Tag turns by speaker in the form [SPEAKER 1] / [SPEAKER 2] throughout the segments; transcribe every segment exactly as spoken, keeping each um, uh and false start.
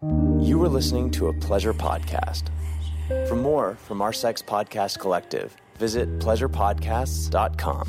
[SPEAKER 1] You are listening to a Pleasure podcast. For more from our Sex Podcast Collective, visit pleasure podcasts dot com.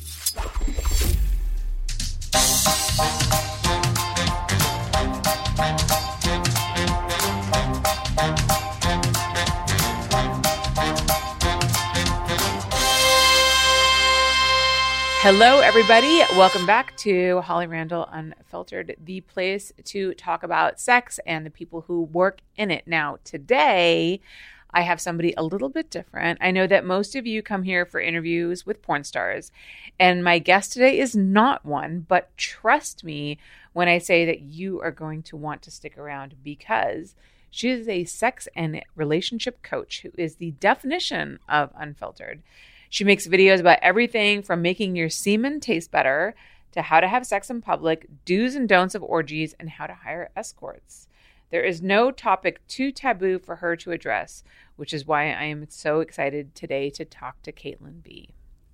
[SPEAKER 2] Hello, everybody. Welcome back to Holly Randall Unfiltered, the place to talk about sex and the people who work in it. Now, today, I have somebody a little bit different. I know that most of you come here for interviews with porn stars, and my guest today is not one, but trust me when I say that you are going to want to stick around because she is a sex and relationship coach who is the definition of unfiltered. She makes videos about everything from making your semen taste better to how to have sex in public, do's and don'ts of orgies, and how to hire escorts. There is no topic too taboo for her to address, which is why I am so excited today to talk to Caitlin B.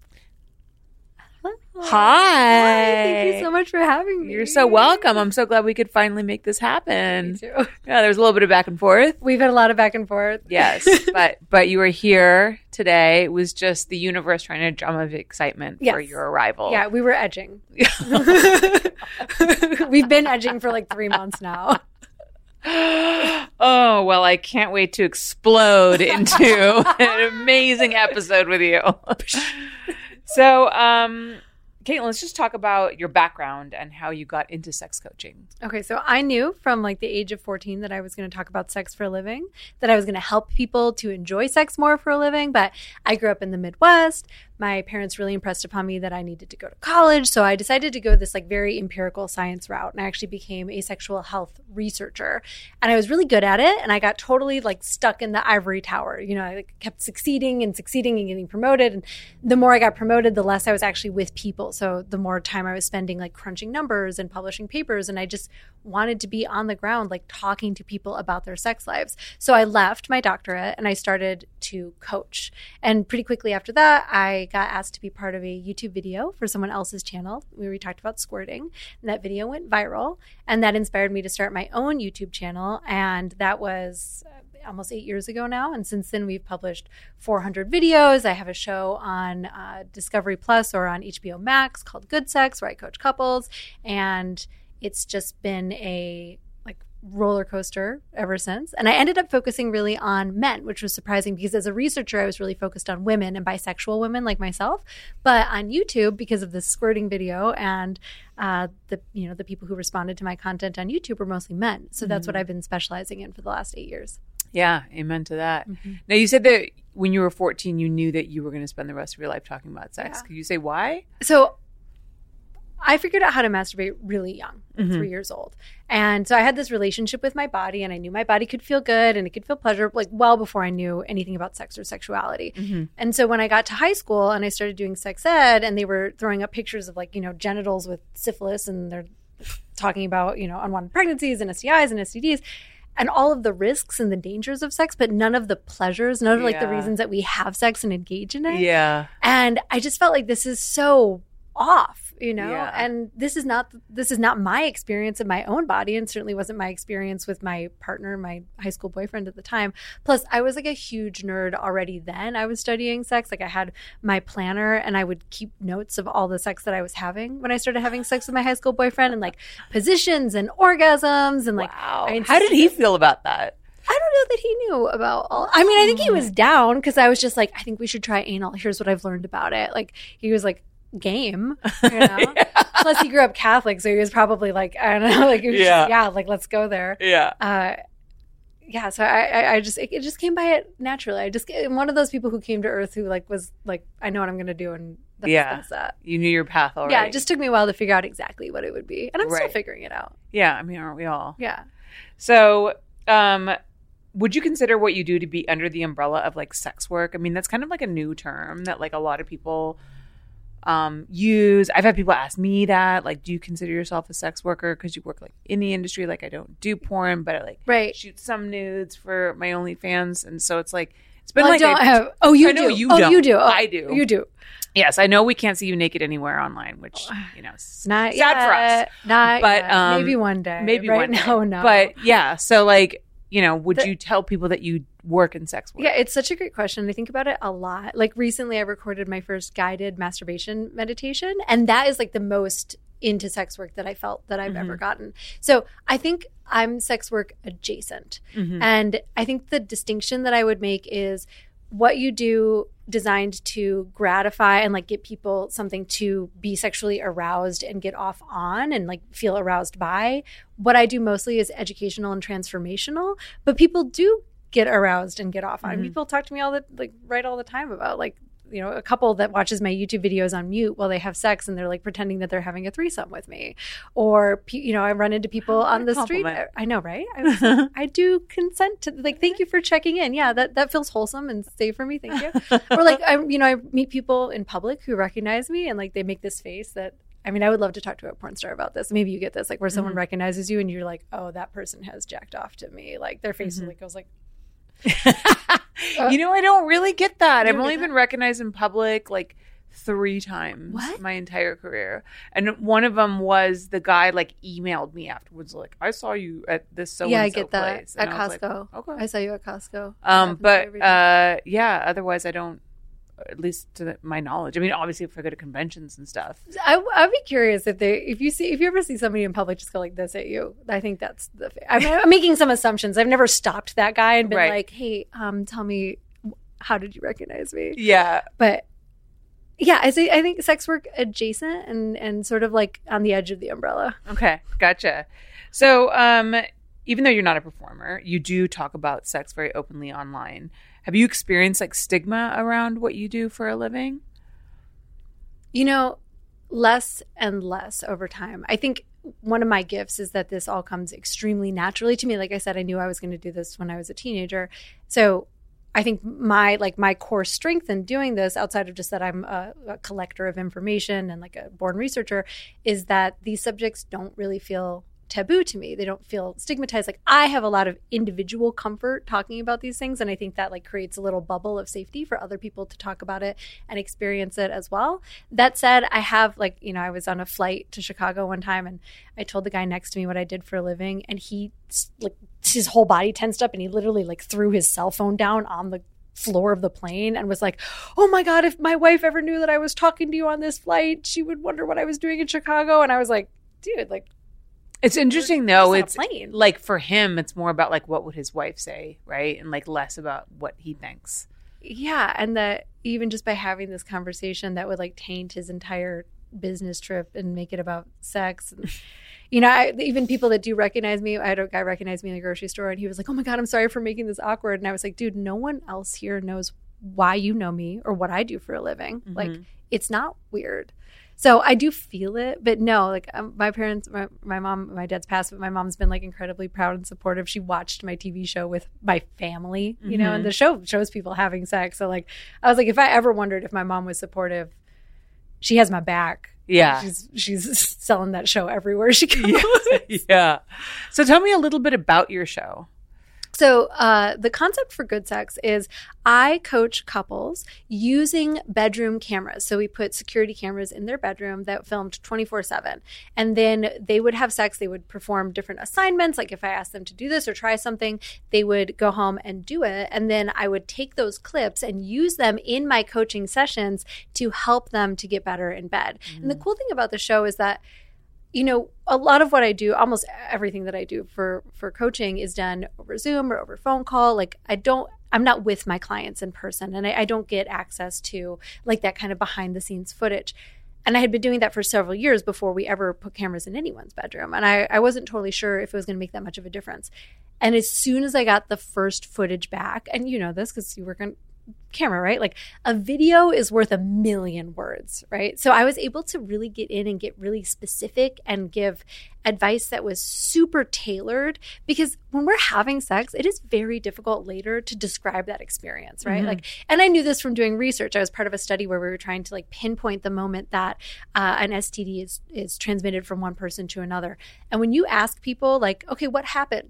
[SPEAKER 2] Hi.
[SPEAKER 3] Hi. Thank you so much for having me.
[SPEAKER 2] You're so welcome. I'm so glad we could finally make this happen.
[SPEAKER 3] Me too.
[SPEAKER 2] Yeah, there was a little bit of back and forth.
[SPEAKER 3] We've had a lot of back and forth.
[SPEAKER 2] Yes, but but you were here today. It was just the universe trying to drum of excitement
[SPEAKER 3] Yes.
[SPEAKER 2] for your arrival.
[SPEAKER 3] Yeah, we were edging. We've been edging for like three months now.
[SPEAKER 2] Oh, well, I can't wait to explode into an amazing episode with you. So, um, Caitlin, let's just talk about your background and how you got into sex coaching.
[SPEAKER 3] Okay, so I knew from like the age of fourteen that I was going to talk about sex for a living, that I was going to help people to enjoy sex more for a living, but I grew up in the Midwest. My parents really impressed upon me that I needed to go to college, so I decided to go this like very empirical science route, and I actually became a sexual health researcher. And I was really good at it, and I got totally like stuck in the ivory tower. You know, I like, kept succeeding and succeeding and getting promoted, and the more I got promoted, the less I was actually with people. So the more time I was spending like crunching numbers and publishing papers, and I just wanted to be on the ground like talking to people about their sex lives. So I left my doctorate and I started to coach. And pretty quickly after that, I got asked to be part of a YouTube video for someone else's channel where we talked about squirting. And that video went viral, and that inspired me to start my own YouTube channel. And that was almost eight years ago now. And since then, we've published four hundred videos. I have a show on uh, Discovery Plus or on H B O Max called Good Sex, where I coach couples. And it's just been a like roller coaster ever since. And I ended up focusing really on men, which was surprising because as a researcher, I was really focused on women and bisexual women like myself. But on YouTube, because of this squirting video and uh, the you know the people who responded to my content on YouTube were mostly men. So that's
[SPEAKER 2] Mm-hmm.
[SPEAKER 3] what I've been specializing in for the last eight years.
[SPEAKER 2] Yeah, amen to that.
[SPEAKER 3] Mm-hmm.
[SPEAKER 2] Now, you said that when you were fourteen, you knew that you were going to spend the rest of your life talking about sex.
[SPEAKER 3] Yeah.
[SPEAKER 2] Could you say why?
[SPEAKER 3] So I figured out how to masturbate really young, like
[SPEAKER 2] Mhm.
[SPEAKER 3] three years old. And so I had this relationship with my body, and I knew my body could feel good and it could feel pleasure, like well before I knew anything about sex or sexuality.
[SPEAKER 2] Mm-hmm.
[SPEAKER 3] And so when I got to high school and I started doing sex ed, and they were throwing up pictures of like, you know, genitals with syphilis, and they're talking about, you know, unwanted pregnancies and S T Is and S T Ds, and all of the risks and the dangers of sex, but none of the pleasures, none of like the
[SPEAKER 2] Yeah.
[SPEAKER 3] reasons that we have sex and engage in it.
[SPEAKER 2] Yeah.
[SPEAKER 3] And I just felt like this is so off, you know,
[SPEAKER 2] Yeah.
[SPEAKER 3] and this is not this is not my experience in my own body, and certainly wasn't my experience with my partner, my high school boyfriend at the time. Plus, I was like a huge nerd already then. I was studying sex. Like I had my planner, and I would keep notes of all the sex that I was having when I started having sex with my high school boyfriend, and like positions and orgasms, and like
[SPEAKER 2] Wow.
[SPEAKER 3] I
[SPEAKER 2] How did he
[SPEAKER 3] insisted-
[SPEAKER 2] feel about that?
[SPEAKER 3] I don't know that he knew about all. I mean, I think he was down because I was just like, I think we should try anal. Here's what I've learned about it. Like he was like, game, you know.
[SPEAKER 2] Yeah.
[SPEAKER 3] Plus, he grew up Catholic, so he was probably like, I don't know, like he was
[SPEAKER 2] Yeah.
[SPEAKER 3] just, yeah, like let's go there.
[SPEAKER 2] Yeah.
[SPEAKER 3] Uh, yeah, so I, I, I just it, it just came by it naturally. I just I'm one of those people who came to Earth who like was like, I know what I'm going to do, and that's,
[SPEAKER 2] Yeah.
[SPEAKER 3] that's that.
[SPEAKER 2] You knew your path already.
[SPEAKER 3] Yeah, it just took me a while to figure out exactly what it would be, and I'm still
[SPEAKER 2] Right.
[SPEAKER 3] figuring it out.
[SPEAKER 2] Yeah, I mean, aren't we all?
[SPEAKER 3] Yeah.
[SPEAKER 2] So, um, would you consider what you do to be under the umbrella of like sex work? I mean, that's kind of like a new term that like a lot of people um, use. I've had people ask me that, like, do you consider yourself a sex worker because you work like in the industry? Like, I don't do porn, but I like
[SPEAKER 3] Right.
[SPEAKER 2] shoot some nudes for my OnlyFans, and so it's like it's It's been
[SPEAKER 3] Well,
[SPEAKER 2] like
[SPEAKER 3] I don't
[SPEAKER 2] a-
[SPEAKER 3] have. Oh, you
[SPEAKER 2] I know
[SPEAKER 3] do.
[SPEAKER 2] you
[SPEAKER 3] oh,
[SPEAKER 2] don't.
[SPEAKER 3] you do. Oh,
[SPEAKER 2] I do.
[SPEAKER 3] You do.
[SPEAKER 2] Yes, I know we can't see you naked anywhere online, which, you know, is
[SPEAKER 3] Not
[SPEAKER 2] sad
[SPEAKER 3] yet.
[SPEAKER 2] for us.
[SPEAKER 3] Not
[SPEAKER 2] But,
[SPEAKER 3] yet.
[SPEAKER 2] um,
[SPEAKER 3] maybe one day.
[SPEAKER 2] Maybe
[SPEAKER 3] right
[SPEAKER 2] one day.
[SPEAKER 3] now, no.
[SPEAKER 2] But yeah, so like, you know, would
[SPEAKER 3] The-
[SPEAKER 2] you tell people that you work in sex work?
[SPEAKER 3] Yeah, it's such a great question. I think about it a lot. Like recently, I recorded my first guided masturbation meditation, and that is like the most into sex work that I felt that I've
[SPEAKER 2] Mhm.
[SPEAKER 3] ever gotten. So I think I'm sex work adjacent.
[SPEAKER 2] Mhm.
[SPEAKER 3] And I think the distinction that I would make is what you do designed to gratify and like get people something to be sexually aroused and get off on and like feel aroused by. What I do mostly is educational and transformational, but people do get aroused and get off on.
[SPEAKER 2] Mhm.
[SPEAKER 3] People talk to me all the like right all the time about like, you know, a couple that watches my YouTube videos on mute while they have sex and they're like pretending that they're having a threesome with me. Or, pe- you know, I run into people
[SPEAKER 2] What a
[SPEAKER 3] on the street.
[SPEAKER 2] compliment.
[SPEAKER 3] I know, right? I, was like, I do consent to like, thank you for checking in. Yeah, that, that feels wholesome and safe for me. Thank you. Or like, I, you know, I meet people in public who recognize me and like they make this face that, I mean, I would love to talk to a porn star about this. Maybe you get this, like where someone
[SPEAKER 2] Mhm.
[SPEAKER 3] recognizes you and you're like, oh, that person has jacked off to me. Like their face
[SPEAKER 2] Mhm.
[SPEAKER 3] like goes like,
[SPEAKER 2] You know, I don't really get that.
[SPEAKER 3] You
[SPEAKER 2] I've
[SPEAKER 3] don't
[SPEAKER 2] only
[SPEAKER 3] get
[SPEAKER 2] been recognized in public like three times
[SPEAKER 3] What?
[SPEAKER 2] my entire career. And one of them was the guy like emailed me afterwards, like, I saw you at this so
[SPEAKER 3] yeah, I
[SPEAKER 2] and so
[SPEAKER 3] get that
[SPEAKER 2] place.
[SPEAKER 3] at
[SPEAKER 2] And I was like,
[SPEAKER 3] Costco.
[SPEAKER 2] okay.
[SPEAKER 3] I saw you at Costco.
[SPEAKER 2] Um,
[SPEAKER 3] That happens
[SPEAKER 2] but
[SPEAKER 3] every day.
[SPEAKER 2] uh, yeah, otherwise I don't, at least to the, my knowledge. I mean, obviously if I go to conventions and stuff.
[SPEAKER 3] I, I'd be curious if they, if you see, if you ever see somebody in public just go like this at you. I think that's the. I'm, I'm making some assumptions. I've never stopped that guy and been
[SPEAKER 2] Right.
[SPEAKER 3] like, "Hey, um, tell me, how did you recognize me?"
[SPEAKER 2] Yeah.
[SPEAKER 3] But yeah, I say I think sex work adjacent and and sort of like on the edge of the umbrella.
[SPEAKER 2] Okay. Gotcha. So, um, even though you're not a performer, you do talk about sex very openly online. Have you experienced like stigma around what you do for a living?
[SPEAKER 3] You know, less and less over time. I think one of my gifts is that this all comes extremely naturally to me. Like I said, I knew I was going to do this when I was a teenager. So I think my like my core strength in doing this, outside of just that I'm a, a collector of information and like a born researcher, is that these subjects don't really feel taboo to me. They don't feel stigmatized. Like I have a lot of individual comfort talking about these things, and I think that like creates a little bubble of safety for other people to talk about it and experience it as well. That said, I have like, you know, I was on a flight to Chicago one time and I told the guy next to me what I did for a living, and he like his whole body tensed up and he literally like threw his cell phone down on the floor of the plane and was like, "Oh my God, if my wife ever knew that I was talking to you on this flight, she would wonder what I was doing in Chicago." And I was like, dude, like,
[SPEAKER 2] It's interesting though.
[SPEAKER 3] It's
[SPEAKER 2] It's
[SPEAKER 3] on a plane.
[SPEAKER 2] like for him, it's more about like what would his wife say, right? And like less about what he thinks.
[SPEAKER 3] yeah. And that even just by having this conversation that would like taint his entire business trip and make it about sex. And, you know, I, even people that do recognize me, I had a guy recognize me in the grocery store and he was like, "Oh my God, I'm sorry for making this awkward." And I was like, dude, no one else here knows why you know me or what I do for a living.
[SPEAKER 2] Mm-hmm.
[SPEAKER 3] Like, it's not weird. So I do feel it, but no, like um, my parents, my, my mom, my dad's passed, but my mom's been like incredibly proud and supportive. She watched my T V show with my family, you know, and the show shows people having sex. So like, I was like, if I ever wondered if my mom was supportive, she has my back.
[SPEAKER 2] Yeah.
[SPEAKER 3] She's, she's selling that show everywhere she goes.
[SPEAKER 2] Yeah. Yeah. So tell me a little bit about your show.
[SPEAKER 3] So uh, the concept for Good Sex is I coach couples using bedroom cameras. So we put security cameras in their bedroom that filmed twenty-four seven. And then they would have sex. They would perform different assignments. Like if I asked them to do this or try something, they would go home and do it. And then I would take those clips and use them in my coaching sessions to help them to get better in bed. Mm. And the cool thing about the show is that, you know, a lot of what I do, almost everything that I do for, for coaching is done over Zoom or over phone call. Like I don't, I'm not with my clients in person, and I, I don't get access to like that kind of behind the scenes footage. And I had been doing that for several years before we ever put cameras in anyone's bedroom. And I, I wasn't totally sure if it was going to make that much of a difference. And as soon as I got the first footage back, and you know this because you work on camera, right? Like a video is worth a million words, right? So I was able to really get in and get really specific and give advice that was super tailored, because when we're having sex, it is very difficult later to describe that experience, right? Mm-hmm. Like, and I knew this from doing research. I was part of a study where we were trying to like pinpoint the moment that uh, an S T D is is transmitted from one person to another. And when you ask people like, okay, what happened?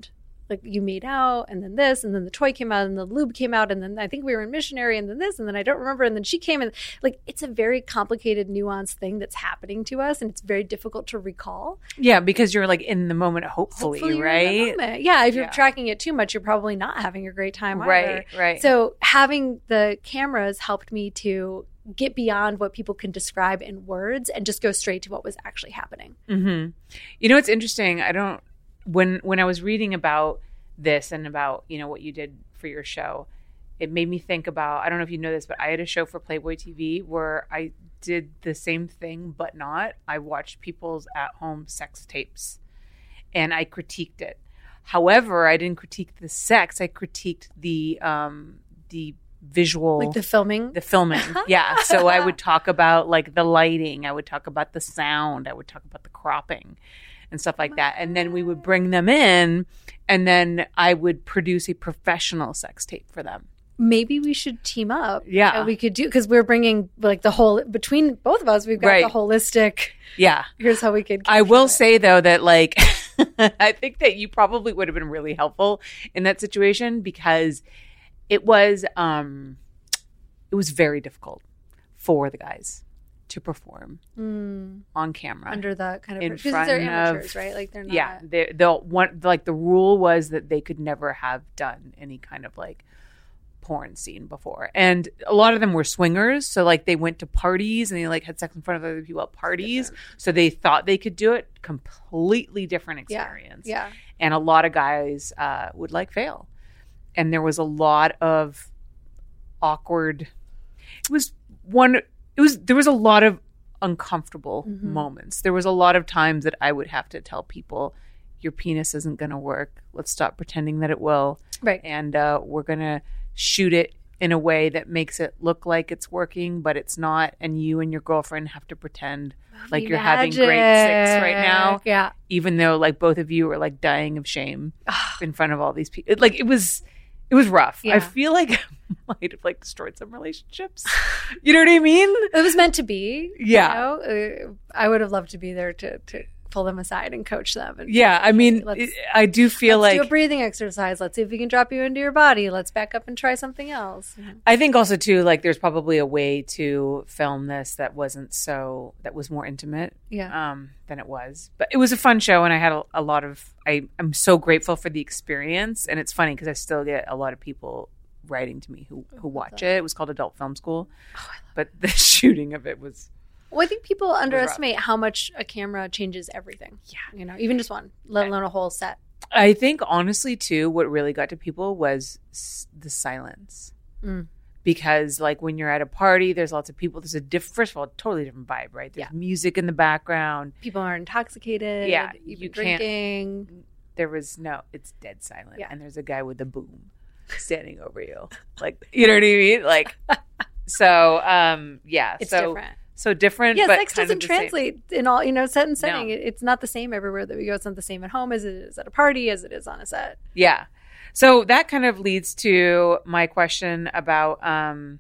[SPEAKER 3] like you made out and then this and then the toy came out and the lube came out and then I think we were in missionary and then this and then I don't remember and then she came and like it's a very complicated nuanced thing that's happening to us and it's very difficult to recall.
[SPEAKER 2] Yeah, because you're like in the moment, hopefully,
[SPEAKER 3] hopefully you're
[SPEAKER 2] right?
[SPEAKER 3] in the moment. Yeah, if you're
[SPEAKER 2] Yeah.
[SPEAKER 3] tracking it too much, you're probably not having a great time either.
[SPEAKER 2] Right, right.
[SPEAKER 3] So having the cameras helped me to get beyond what people can describe in words and just go straight to what was actually happening.
[SPEAKER 2] Mm-hmm. You know, it's interesting. I don't when when I was reading about this and about, you know, what you did for your show, it made me think about, I don't know if you know this, but I had a show for Playboy T V where I did the same thing, but not. I watched people's at-home sex tapes and I critiqued it. However, I didn't critique the sex. I critiqued the um, the visual,
[SPEAKER 3] Like the filming.
[SPEAKER 2] the filming. Yeah. So I would talk about like the lighting. I would talk about the sound. I would talk about the cropping and stuff like that. And then we would bring them in and then I would produce a professional sex tape for them.
[SPEAKER 3] Maybe we should team up.
[SPEAKER 2] Yeah.
[SPEAKER 3] And we could do, because we're bringing like the whole, between both of us, we've got
[SPEAKER 2] Right.
[SPEAKER 3] the holistic,
[SPEAKER 2] Yeah.
[SPEAKER 3] here's how we could.
[SPEAKER 2] I will
[SPEAKER 3] capture it.
[SPEAKER 2] say though that like I think that you probably would have been really helpful in that situation because it was um it was very difficult for the guys to perform
[SPEAKER 3] Mm,
[SPEAKER 2] on camera.
[SPEAKER 3] under that kind of,
[SPEAKER 2] In
[SPEAKER 3] because
[SPEAKER 2] front
[SPEAKER 3] they're
[SPEAKER 2] of-
[SPEAKER 3] amateurs, right? Like they're not.
[SPEAKER 2] Yeah, they they'll want like the rule was that they could never have done any kind of like porn scene before. And a lot of them were swingers, so like they went to parties and they like had sex in front of other people at parties. So they thought they could do it. Completely different
[SPEAKER 3] Yeah.
[SPEAKER 2] experience.
[SPEAKER 3] Yeah.
[SPEAKER 2] And a lot of guys uh, would like fail. And there was a lot of awkward it was one it was there was a lot of uncomfortable
[SPEAKER 3] Mhm.
[SPEAKER 2] moments. There was a lot of times that I would have to tell people your penis isn't going to work. Let's stop pretending that it will.
[SPEAKER 3] Right.
[SPEAKER 2] And uh, we're going to shoot it in a way that makes it look like it's working, but it's not. And you and your girlfriend have to pretend like you're having great sex right now,
[SPEAKER 3] Yeah.
[SPEAKER 2] even though like both of you are like dying of shame in front of all these people. Like it was, it was rough.
[SPEAKER 3] Yeah.
[SPEAKER 2] I feel like I might have like destroyed some relationships. You know what I mean?
[SPEAKER 3] It was meant to be.
[SPEAKER 2] Yeah.
[SPEAKER 3] You know? uh, I would have loved to be there to, to pull them aside and coach them. And
[SPEAKER 2] Yeah. I mean,
[SPEAKER 3] Let's-
[SPEAKER 2] it, I do feel
[SPEAKER 3] let's
[SPEAKER 2] like
[SPEAKER 3] do a breathing exercise. Let's see if we can drop you into your body. Let's back up and try something else.
[SPEAKER 2] I think also too, like there's probably a way to film this that wasn't so, that was more intimate
[SPEAKER 3] Yeah.
[SPEAKER 2] um, than it was. But it was a fun show and I had a, a lot of, I, I'm so grateful for the experience. And it's funny because I still get a lot of people writing to me who, who watch it. It was called Adult Film School. But the shooting of it was,
[SPEAKER 3] Well, I think people underestimate how much a camera changes everything.
[SPEAKER 2] Yeah.
[SPEAKER 3] You know, even just one, let alone a whole set.
[SPEAKER 2] I think honestly too, what really got to people was s- the silence.
[SPEAKER 3] Mm.
[SPEAKER 2] Because like when you're at a party, there's lots of people. There's a different, first of all, totally different vibe, right? There's
[SPEAKER 3] Yeah.
[SPEAKER 2] music in the background.
[SPEAKER 3] People are intoxicated.
[SPEAKER 2] Yeah,
[SPEAKER 3] You've
[SPEAKER 2] you
[SPEAKER 3] been
[SPEAKER 2] can't-
[SPEAKER 3] drinking.
[SPEAKER 2] There was no, it's dead silent.
[SPEAKER 3] Yeah.
[SPEAKER 2] And there's a guy with a boom standing over you. Like, you know what I mean? Like, so, um, yeah.
[SPEAKER 3] It's
[SPEAKER 2] so,
[SPEAKER 3] different.
[SPEAKER 2] So different,
[SPEAKER 3] Yeah,
[SPEAKER 2] but
[SPEAKER 3] sex
[SPEAKER 2] kind of
[SPEAKER 3] doesn't
[SPEAKER 2] the same.
[SPEAKER 3] translate in all, you know, set and setting.
[SPEAKER 2] No.
[SPEAKER 3] It, it's not the same everywhere that we go. It's not the same at home as it is at a party, as it is on a set.
[SPEAKER 2] Yeah. So that kind of leads to my question about, um,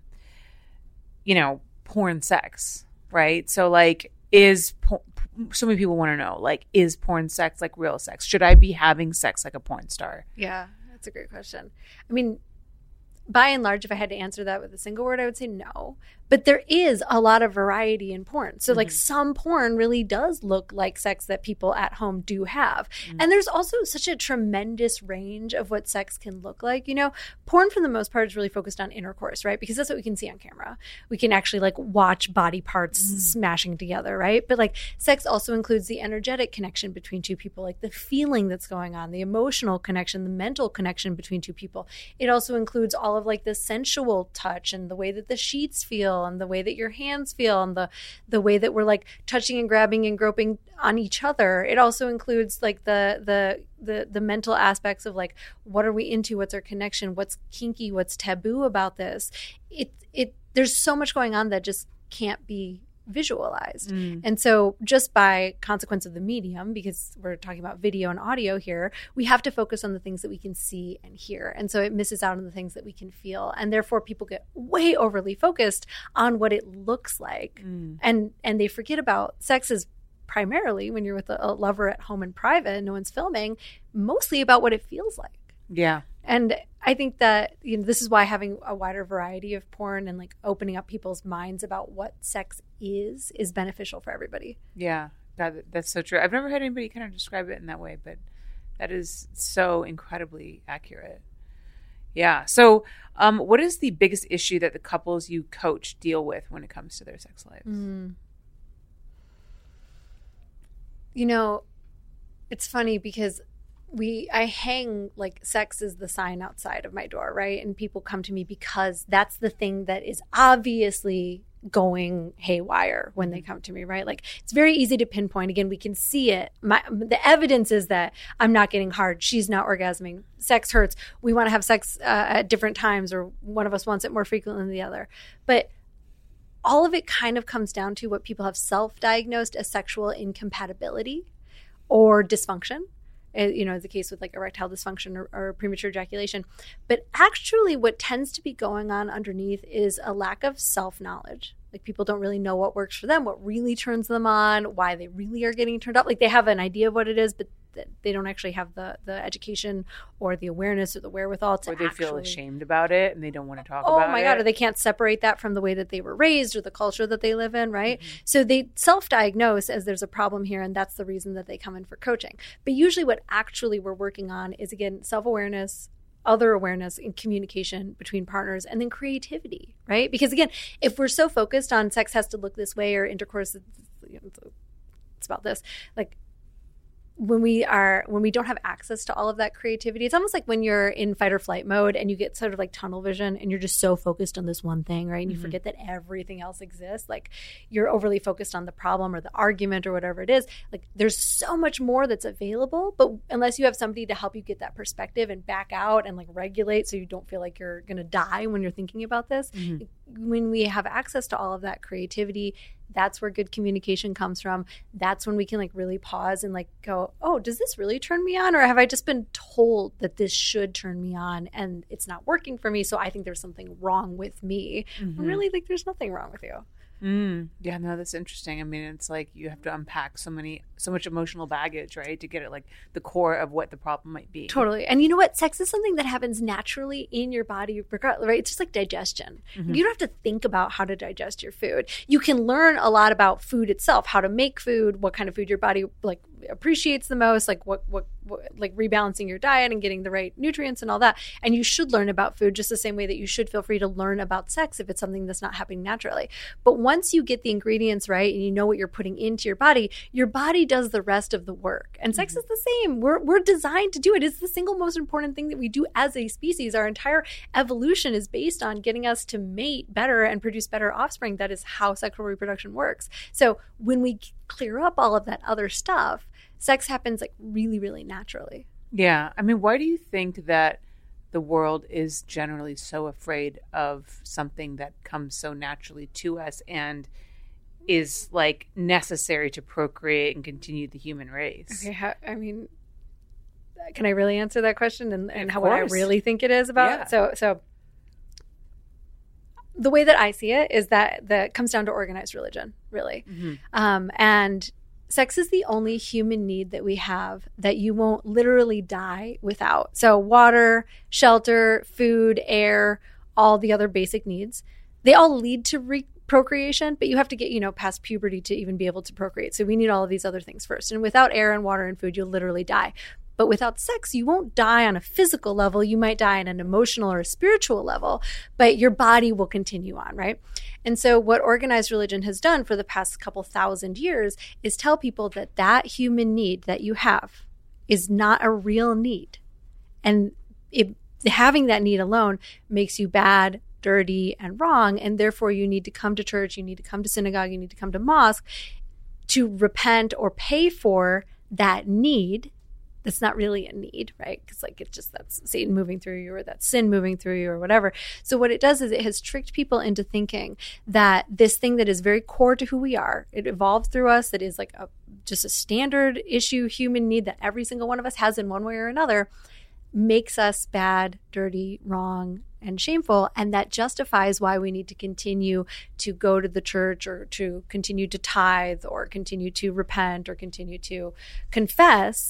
[SPEAKER 2] you know, porn sex, right? So like, is por- so many people want to know, like, is porn sex like real sex? Should I be having sex like a porn star?
[SPEAKER 3] Yeah, that's a great question. I mean, by and large, if I had to answer that with a single word, I would say no. But there is a lot of variety in porn. So, like, some porn really does look like sex that people at home do have. And there's also such a tremendous range of what sex can look like. You know, porn, for the most part, is really focused on intercourse, right? Because that's what we can see on camera. We can actually, like, watch body parts smashing together, right? But, like, sex also includes the energetic connection between two people, like the feeling that's going on, the emotional connection, the mental connection between two people. It also includes all of, like, the sensual touch and the way that the sheets feel and the way that your hands feel and the the way that we're like touching and grabbing and groping on each other. It also includes like the the the the mental aspects of like, what are we into? What's our connection? What's kinky? What's taboo about this? It it there's so much going on that just can't be visualized.
[SPEAKER 2] Mm.
[SPEAKER 3] And so just by consequence of the medium, because we're talking about video and audio here, we have to focus on the things that we can see and hear. And so it misses out on the things that we can feel. And therefore people get way overly focused on what it looks like.
[SPEAKER 2] Mm.
[SPEAKER 3] And and they forget about sex is primarily, when you're with a, a lover at home in private and no one's filming, mostly about what it feels like.
[SPEAKER 2] Yeah.
[SPEAKER 3] And I think that, you know, this is why having a wider variety of porn and like opening up people's minds about what sex is is beneficial for everybody.
[SPEAKER 2] Yeah, that, that's so true. I've never had anybody kind of describe it in that way, but that is so incredibly accurate. Yeah. So um, what is the biggest issue that the couples you coach deal with when it comes to their sex lives?
[SPEAKER 3] Mm. You know, it's funny because we I hang like sex is the sign outside of my door, right? And people come to me because that's the thing that is obviously going haywire when they come to me, right? Like it's very easy to pinpoint. Again, we can see it. My, the evidence is that I'm not getting hard. She's not orgasming. Sex hurts. We want to have sex uh, at different times, or one of us wants it more frequently than the other. But all of it kind of comes down to what people have self-diagnosed as sexual incompatibility or dysfunction. You know, the case with like erectile dysfunction or, or premature ejaculation. But actually what tends to be going on underneath is a lack of self-knowledge. Like people don't really know what works for them, what really turns them on, why they really are getting turned up. Like they have an idea of what it is, but they don't actually have the the education or the awareness or the wherewithal to
[SPEAKER 2] Or they
[SPEAKER 3] actually...
[SPEAKER 2] feel ashamed about it and they don't want to talk
[SPEAKER 3] oh
[SPEAKER 2] about it.
[SPEAKER 3] Oh my God, or they can't separate that from the way that they were raised or the culture that they live in, right? Mm-hmm. So they self-diagnose as there's a problem here, and that's the reason that they come in for coaching. But usually what actually we're working on is, again, self-awareness, other awareness, and communication between partners, and then creativity, right? Because again, if we're so focused on sex has to look this way or intercourse, you know, it's about this, like when we are when we don't have access to all of that creativity, it's almost like when you're in fight or flight mode and you get sort of like tunnel vision and you're just so focused on this one thing, right? And you mm-hmm. forget that everything else exists. Like you're overly focused on the problem or the argument or whatever it is. Like there's so much more that's available, but unless you have somebody to help you get that perspective and back out and like regulate so you don't feel like you're going to die when you're thinking about this, mm-hmm. when we have access to all of that creativity, that's where good communication comes from. That's when we can like really pause and like go, oh, does this really turn me on? Or have I just been told that this should turn me on and it's not working for me, so I think there's something wrong with me. Mm-hmm. Really, like there's nothing wrong with you.
[SPEAKER 2] Mm. Yeah, no, that's interesting. I mean, it's like you have to unpack so many, so much emotional baggage, right, to get at like the core of what the problem might be.
[SPEAKER 3] Totally. And you know what? Sex is something that happens naturally in your body, right? It's just like digestion. Mm-hmm. You don't have to think about how to digest your food. You can learn a lot about food itself, how to make food, what kind of food your body like appreciates the most, like what, what, what, like rebalancing your diet and getting the right nutrients and all that. And you should learn about food just the same way that you should feel free to learn about sex if it's something that's not happening naturally. But once you get the ingredients right and you know what you're putting into your body, your body does the rest of the work. And sex mm-hmm. is the same. We're we're designed to do it. It's the single most important thing that we do as a species. Our entire evolution is based on getting us to mate better and produce better offspring. That is how sexual reproduction works. So when we clear up all of that other stuff, sex happens like really, really naturally.
[SPEAKER 2] Yeah. I mean, why do you think that the world is generally so afraid of something that comes so naturally to us and is like necessary to procreate and continue the human race?
[SPEAKER 3] Okay, how, I mean, can I really answer that question and, and how what I really think it is about?
[SPEAKER 2] Yeah.
[SPEAKER 3] So, so the way that I see it is that that comes down to organized religion, really, mm-hmm. um, and. Sex is the only human need that we have that you won't literally die without. So water, shelter, food, air, all the other basic needs, they all lead to re- procreation, but you have to get, you know, past puberty to even be able to procreate. So we need all of these other things first. And without air and water and food, you'll literally die. But without sex, you won't die on a physical level. You might die on an emotional or a spiritual level, but your body will continue on, right? And so what organized religion has done for the past couple thousand years is tell people that that human need that you have is not a real need. And it, having that need alone makes you bad, dirty, and wrong. And therefore, you need to come to church, you need to come to synagogue, you need to come to mosque to repent or pay for that need. That's not really a need, right? Because like it's just that's Satan moving through you or that's sin moving through you or whatever. So what it does is it has tricked people into thinking that this thing that is very core to who we are, it evolved through us, that is like a, just a standard issue human need that every single one of us has in one way or another, makes us bad, dirty, wrong, and shameful. And that justifies why we need to continue to go to the church or to continue to tithe or continue to repent or continue to confess.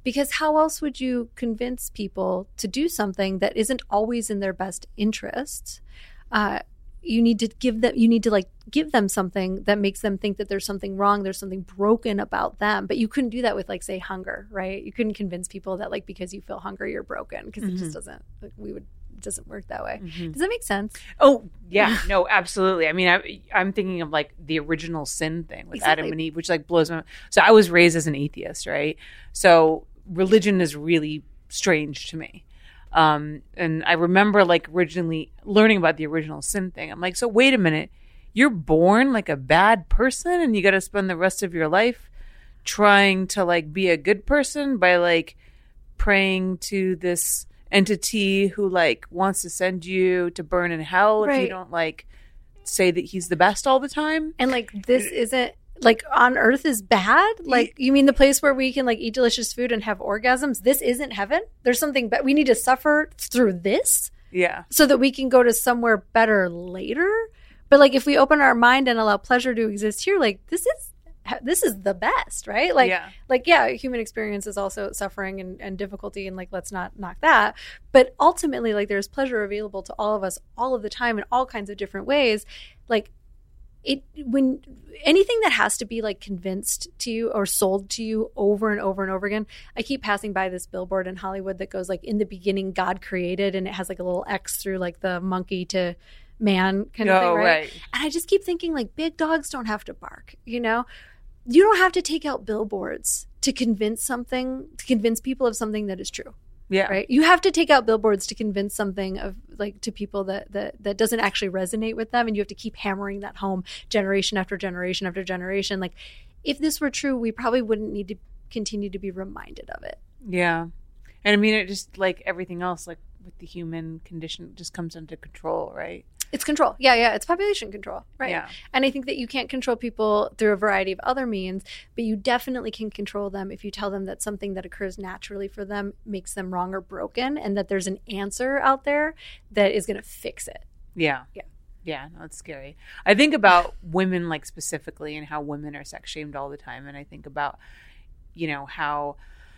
[SPEAKER 3] Because how else would you convince people to do something that isn't always in their best interests? Uh, you need to give them, you need to like give them something that makes them think that there's something wrong, there's something broken about them. But you couldn't do that with like, say, hunger, right? You couldn't convince people that like, because you feel hungry, you're broken, because mm-hmm. it just doesn't, like, we would, it doesn't work that way. Mm-hmm. Does that make sense?
[SPEAKER 2] Oh, yeah. No, absolutely. I mean, I, I'm thinking of like the original sin thing with exactly. Adam and Eve, which like blows my mind. So I was raised as an atheist, right? So religion is really strange to me. Um, and I remember like originally learning about the original sin thing. I'm like, so wait a minute, you're born like a bad person and you got to spend the rest of your life trying to like be a good person by like praying to this entity who like wants to send you to burn in hell right. if you don't like say that he's the best all the time.
[SPEAKER 3] And like, this isn't like on earth is bad. Like, you mean the place where we can like eat delicious food and have orgasms? This isn't heaven. There's something, but we need to suffer through this.
[SPEAKER 2] Yeah.
[SPEAKER 3] So that we can go to somewhere better later. But like, if we open our mind and allow pleasure to exist here, like this is, this is the best, right? Like, yeah. like, yeah, human experience is also suffering and, and difficulty, and like, let's not knock that. But ultimately, like, there's pleasure available to all of us all of the time in all kinds of different ways. Like, it when anything that has to be like convinced to you or sold to you over and over and over again. I keep passing by this billboard in Hollywood that goes like, in the beginning, God created, and it has like a little X through like the monkey to man kind of
[SPEAKER 2] oh,
[SPEAKER 3] thing, right?
[SPEAKER 2] right?
[SPEAKER 3] And I just keep thinking like, big dogs don't have to bark, you know? You don't have to take out billboards to convince something, to convince people of something that is true.
[SPEAKER 2] Yeah.
[SPEAKER 3] Right. You have to take out billboards to convince something of like to people that, that, that doesn't actually resonate with them. And you have to keep hammering that home generation after generation after generation. Like, if this were true, we probably wouldn't need to continue to be reminded of it.
[SPEAKER 2] Yeah. And I mean, it just like everything else, like with the human condition, just comes under control, right?
[SPEAKER 3] It's control. Yeah, yeah. It's population control. Right.
[SPEAKER 2] Yeah.
[SPEAKER 3] And I think that you can't control people through a variety of other means, but you definitely can control them if you tell them that something that occurs naturally for them makes them wrong or broken, and that there's an answer out there that is going to fix it.
[SPEAKER 2] Yeah.
[SPEAKER 3] Yeah.
[SPEAKER 2] Yeah. No, that's scary. I think about women like specifically and how women are sex shamed all the time. And I think about, you know, how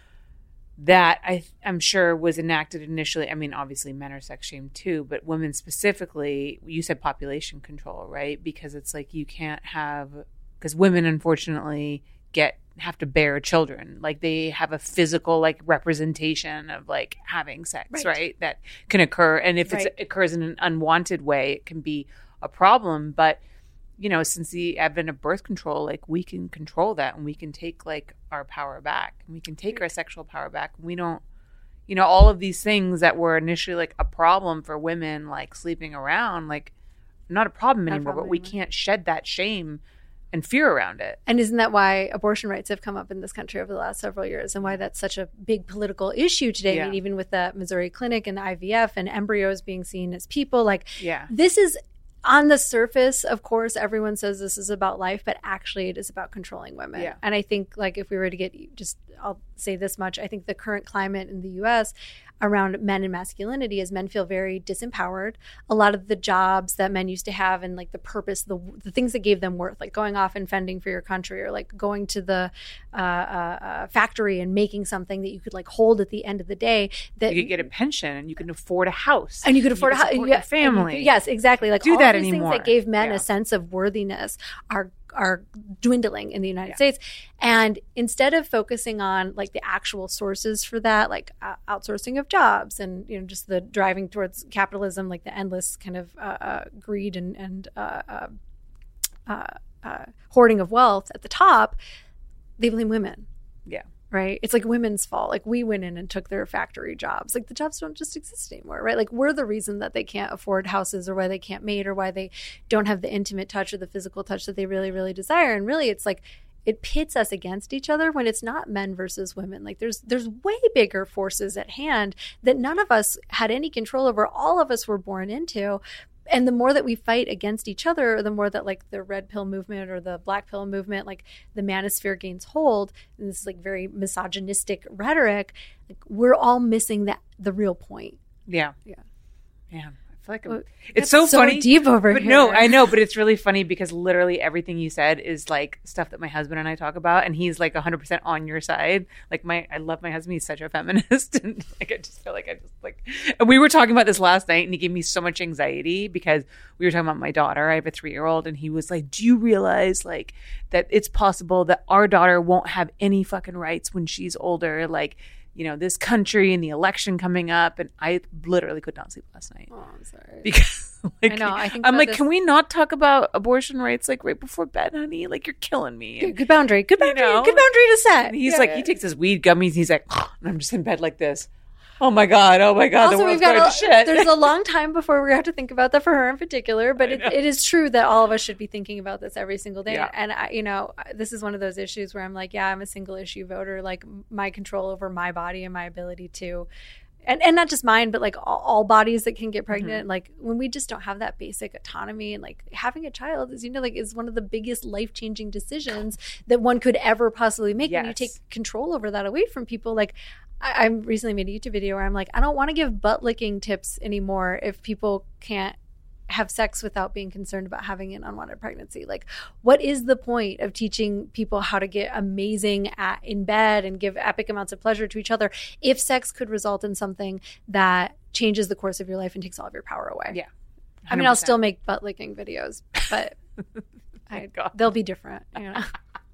[SPEAKER 2] that I, I'm sure was enacted initially. I mean, obviously men are sex shamed too, but women specifically, you said population control, right? Because it's like you can't have, because women unfortunately get, have to bear children. Like they have a physical like representation of like having sex, right? right? That can occur. And if right. it occurs in an unwanted way, it can be a problem. But you know, since the advent of birth control, like we can control that and we can take like our power back and we can take our sexual power back. We don't, you know, all of these things that were initially like a problem for women, like sleeping around, like not a problem not anymore, a problem but we anymore. Can't shed that shame and fear around it.
[SPEAKER 3] And isn't that why abortion rights have come up in this country over the last several years, and why that's such a big political issue today?
[SPEAKER 2] Yeah.
[SPEAKER 3] I mean, even with the Missouri Clinic and I V F and embryos being seen as people, like
[SPEAKER 2] yeah.
[SPEAKER 3] this is on the surface, of course, everyone says this is about life, but actually it is about controlling women.
[SPEAKER 2] Yeah.
[SPEAKER 3] And I think like if we were to get just, I'll say this much, I think the current climate in the U S around men and masculinity is men feel very disempowered. A lot of the jobs that men used to have and like the purpose, the the things that gave them worth, like going off and fending for your country or like going to the uh, uh, uh, factory and making something that you could like hold at the end of the day. That
[SPEAKER 2] you could get a pension and you can afford a house.
[SPEAKER 3] And you could afford
[SPEAKER 2] you
[SPEAKER 3] a house.
[SPEAKER 2] Yeah, family.
[SPEAKER 3] Could, yes, exactly. Like
[SPEAKER 2] Do
[SPEAKER 3] all
[SPEAKER 2] that
[SPEAKER 3] these
[SPEAKER 2] anymore.
[SPEAKER 3] things that gave men
[SPEAKER 2] yeah.
[SPEAKER 3] a sense of worthiness are are dwindling in the United
[SPEAKER 2] yeah.
[SPEAKER 3] States. And instead of focusing on like the actual sources for that, like uh, outsourcing of jobs and, you know, just the driving towards capitalism, like the endless kind of uh, uh, greed and, and uh, uh, uh, uh, hoarding of wealth at the top, they blame women.
[SPEAKER 2] Yeah.
[SPEAKER 3] Right? It's like women's fault. Like we went in and took their factory jobs. Like the jobs don't just exist anymore, right? Like we're the reason that they can't afford houses or why they can't mate or why they don't have the intimate touch or the physical touch that they really, really desire. And really it's like it pits us against each other when it's not men versus women. Like there's there's way bigger forces at hand that none of us had any control over. All of us were born into. And the more that we fight against each other, the more that like the red pill movement or the black pill movement, like the manosphere gains hold, and this is like very misogynistic rhetoric, like we're all missing that the real point.
[SPEAKER 2] Yeah.
[SPEAKER 3] Yeah.
[SPEAKER 2] Yeah. feel like I'm,
[SPEAKER 3] Well,
[SPEAKER 2] it's so,
[SPEAKER 3] so
[SPEAKER 2] funny.
[SPEAKER 3] deep over
[SPEAKER 2] but
[SPEAKER 3] here.
[SPEAKER 2] no, I know, but it's really funny because literally everything you said is like stuff that my husband and I talk about, and he's like one hundred percent on your side. Like my, I love my husband. He's such a feminist, and like I just feel like I just like. And we were talking about this last night, and he gave me so much anxiety because we were talking about my daughter. I have a three year old, and he was like, "Do you realize like that it's possible that our daughter won't have any fucking rights when she's older?" Like. You know, this country and the election coming up. And I literally could not sleep last night.
[SPEAKER 3] Oh, I'm sorry.
[SPEAKER 2] Because like,
[SPEAKER 3] I know. I think
[SPEAKER 2] I'm
[SPEAKER 3] about
[SPEAKER 2] like,
[SPEAKER 3] this-
[SPEAKER 2] can we not talk about abortion rights like right before bed, honey? Like, you're killing me.
[SPEAKER 3] Good, good boundary. Good
[SPEAKER 2] You
[SPEAKER 3] boundary.
[SPEAKER 2] know?
[SPEAKER 3] Good boundary to set.
[SPEAKER 2] And he's
[SPEAKER 3] Yeah,
[SPEAKER 2] like,
[SPEAKER 3] yeah.
[SPEAKER 2] he takes his weed gummies. He's like, and I'm just in bed like this. Oh my God. Oh my God. the
[SPEAKER 3] Also,
[SPEAKER 2] world's
[SPEAKER 3] we've got
[SPEAKER 2] going
[SPEAKER 3] a,
[SPEAKER 2] to shit.
[SPEAKER 3] there's a long time before we have to think about that for her in particular. But it, it is true that all of us should be thinking about this every single day.
[SPEAKER 2] Yeah.
[SPEAKER 3] And I, you know, this is one of those issues where I'm like, yeah, I'm a single issue voter. Like my control over my body and my ability to, and and not just mine, but like all, all bodies that can get pregnant.
[SPEAKER 2] Mm-hmm.
[SPEAKER 3] Like when we just don't have that basic autonomy, and like having a child is, you know, like is one of the biggest life changing decisions that one could ever possibly make. When you
[SPEAKER 2] Yes.
[SPEAKER 3] take control over that away from people, like. I, I recently made a YouTube video where I'm like, I don't want to give butt licking tips anymore if people can't have sex without being concerned about having an unwanted pregnancy. Like, what is the point of teaching people how to get amazing at, in bed and give epic amounts of pleasure to each other if sex could result in something that changes the course of your life and takes all of your power away?
[SPEAKER 2] Yeah.
[SPEAKER 3] I mean, I'll still make butt licking videos, but I,
[SPEAKER 2] God.
[SPEAKER 3] they'll be different. You know?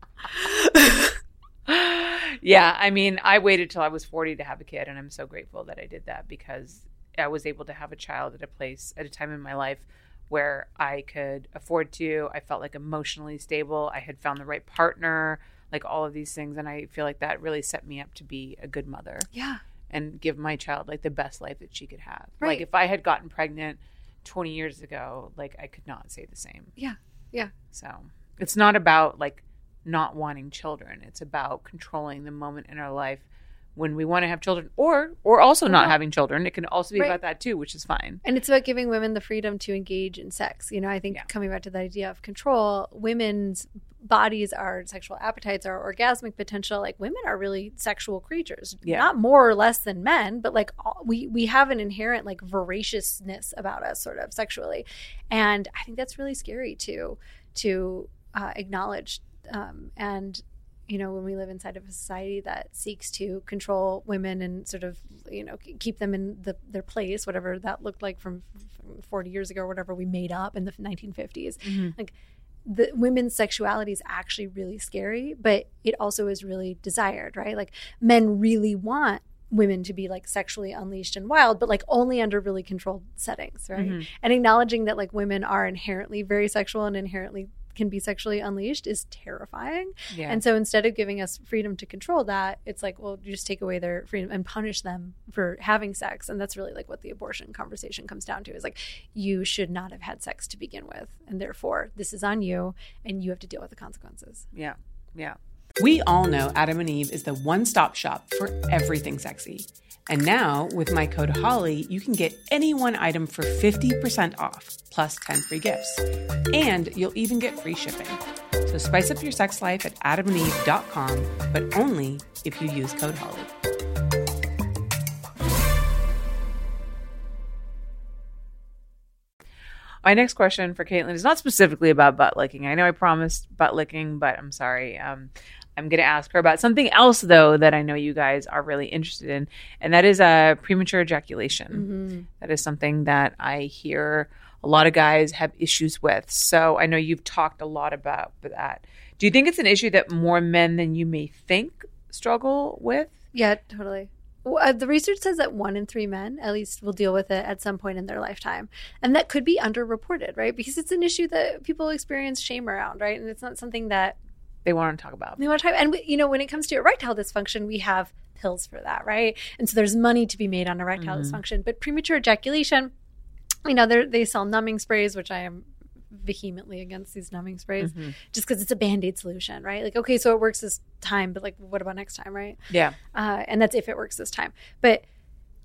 [SPEAKER 2] Yeah, I mean, I waited till I was forty to have a kid, and I'm so grateful that I did that because I was able to have a child at a place, at a time in my life where I could afford to. I felt like emotionally stable. I had found the right partner, like all of these things, and I feel like that really set me up to be a good mother
[SPEAKER 3] Yeah.
[SPEAKER 2] and give my child like the best life that she could have.
[SPEAKER 3] Right.
[SPEAKER 2] Like if I had gotten pregnant twenty years ago, like I could not say the same.
[SPEAKER 3] Yeah. Yeah.
[SPEAKER 2] So it's not about like not wanting children. It's about controlling the moment in our life when we want to have children, or or also not
[SPEAKER 3] not.
[SPEAKER 2] having children. It can also be
[SPEAKER 3] Right.
[SPEAKER 2] about that too, which is fine.
[SPEAKER 3] And it's about giving women the freedom to engage in sex. You know, I think
[SPEAKER 2] Yeah.
[SPEAKER 3] coming back to the idea of control, women's bodies, our sexual appetites, our orgasmic potential, like women are really sexual creatures.
[SPEAKER 2] Yeah.
[SPEAKER 3] Not more or less than men, but like all, we we have an inherent like voraciousness about us sort of sexually. And I think that's really scary to to uh, acknowledge. Um, and you know, when we live inside of a society that seeks to control women and sort of, you know, keep them in the, their place, whatever that looked like from, from forty years ago or whatever we made up in the nineteen fifties,
[SPEAKER 2] Mm-hmm.
[SPEAKER 3] like the women's sexuality is actually really scary, but it also is really desired, right? Like men really want women to be like sexually unleashed and wild, but like only under really controlled settings, right?
[SPEAKER 2] Mhm.
[SPEAKER 3] And acknowledging that like women are inherently very sexual and inherently can be sexually unleashed is terrifying.
[SPEAKER 2] Yeah.
[SPEAKER 3] And so instead of giving us freedom to control that, it's like, well, you just take away their freedom and punish them for having sex. And that's really like what the abortion conversation comes down to, is like, you should not have had sex to begin with. And therefore, this is on you and you have to deal with the consequences.
[SPEAKER 2] Yeah. Yeah. We all know Adam and Eve is the one-stop shop for everything sexy. And now, with my code HOLLY, you can get any one item for fifty percent off, plus ten free gifts. And you'll even get free shipping. So spice up your sex life at adam and eve dot com, but only if you use code HOLLY. My next question for Caitlin is not specifically about butt licking. I know I promised butt licking, but I'm sorry. Um, I'm going to ask her about something else, though, that I know you guys are really interested in, and that is uh, premature ejaculation.
[SPEAKER 3] Mm-hmm.
[SPEAKER 2] That is something that I hear a lot of guys have issues with. So I know you've talked a lot about that. Do you think it's an issue that more men than you may think struggle with?
[SPEAKER 3] Yeah, totally. Well, uh, the research says that one in three men at least will deal with it at some point in their lifetime. And that could be underreported, right? Because it's an issue that people experience shame around, right? And it's not something that
[SPEAKER 2] They want to talk about.
[SPEAKER 3] they want to talk about. And, we, you know, when it comes to erectile dysfunction, we have pills for that, right? And so there's money to be made on erectile
[SPEAKER 2] Mm-hmm.
[SPEAKER 3] dysfunction. But premature ejaculation, you know, they sell numbing sprays, which I am vehemently against these numbing sprays,
[SPEAKER 2] Mm-hmm.
[SPEAKER 3] just because it's a Band-Aid solution, right? Like, okay, so it works this time, but like, what about next time, right?
[SPEAKER 2] Yeah.
[SPEAKER 3] Uh, and that's if it works this time. But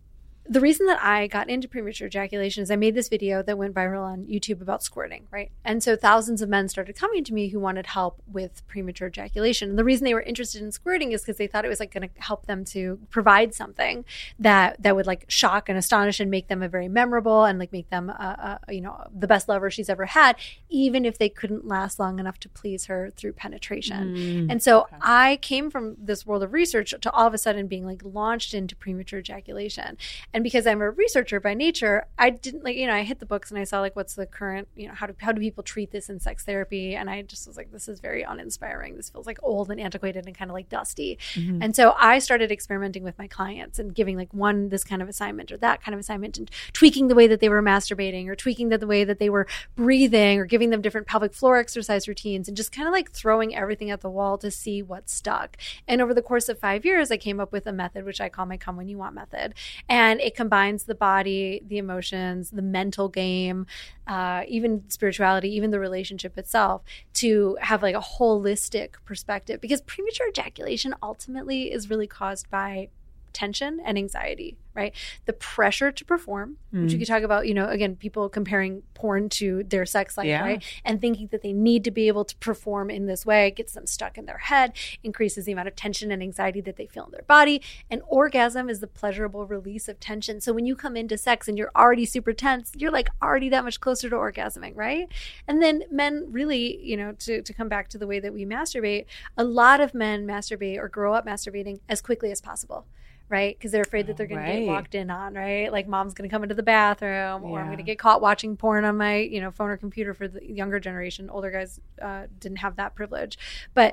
[SPEAKER 3] the reason that I got into premature ejaculation is I made this video that went viral on YouTube about squirting, right? And so thousands of men started coming to me who wanted help with premature ejaculation. And the reason they were interested in squirting is because they thought it was like going to help them to provide something that that would like shock and astonish and make them a very memorable and like make them, uh, uh, you know, the best lover she's ever had, even if they couldn't last long enough to please her through penetration. Mm, and so okay. I came from this world of research to all of a sudden being like launched into premature ejaculation. And because I'm a researcher by nature, I didn't like, you know, I hit the books and I saw like, what's the current, you know, how do, how do people treat this in sex therapy? And I just was like, this is very uninspiring. This feels like old and antiquated and kind of like dusty. Mm-hmm. And so I started experimenting with my clients and giving like one, this kind of assignment or that kind of assignment and tweaking the way that they were masturbating or tweaking the, the way that they were breathing or giving them different pelvic floor exercise routines and just kind of like throwing everything at the wall to see what stuck. And over the course of five years, I came up with a method, which I call my Come When You Want method. And it combines the body, the emotions, the mental game, uh, even spirituality, even the relationship itself to have like a holistic perspective. Because premature ejaculation ultimately is really caused by tension and anxiety, right? The pressure to perform, mm. which you could talk about, you know, again, people comparing porn to their sex life, yeah. right? And thinking that they need to be able to perform in this way gets them stuck in their head, increases the amount of tension and anxiety that they feel in their body. And orgasm is the pleasurable release of tension. So when you come into sex and you're already super tense, you're like already that much closer to orgasming, right? And then men really, you know, to, to come back to the way that we masturbate, a lot of men masturbate or grow up masturbating as quickly as possible. Right? Because they're afraid that they're going right. to get walked in on, right? Like mom's going to come into the bathroom or yeah. I'm going to get caught watching porn on my, you know, phone or computer for the younger generation. Older guys uh, didn't have that privilege. But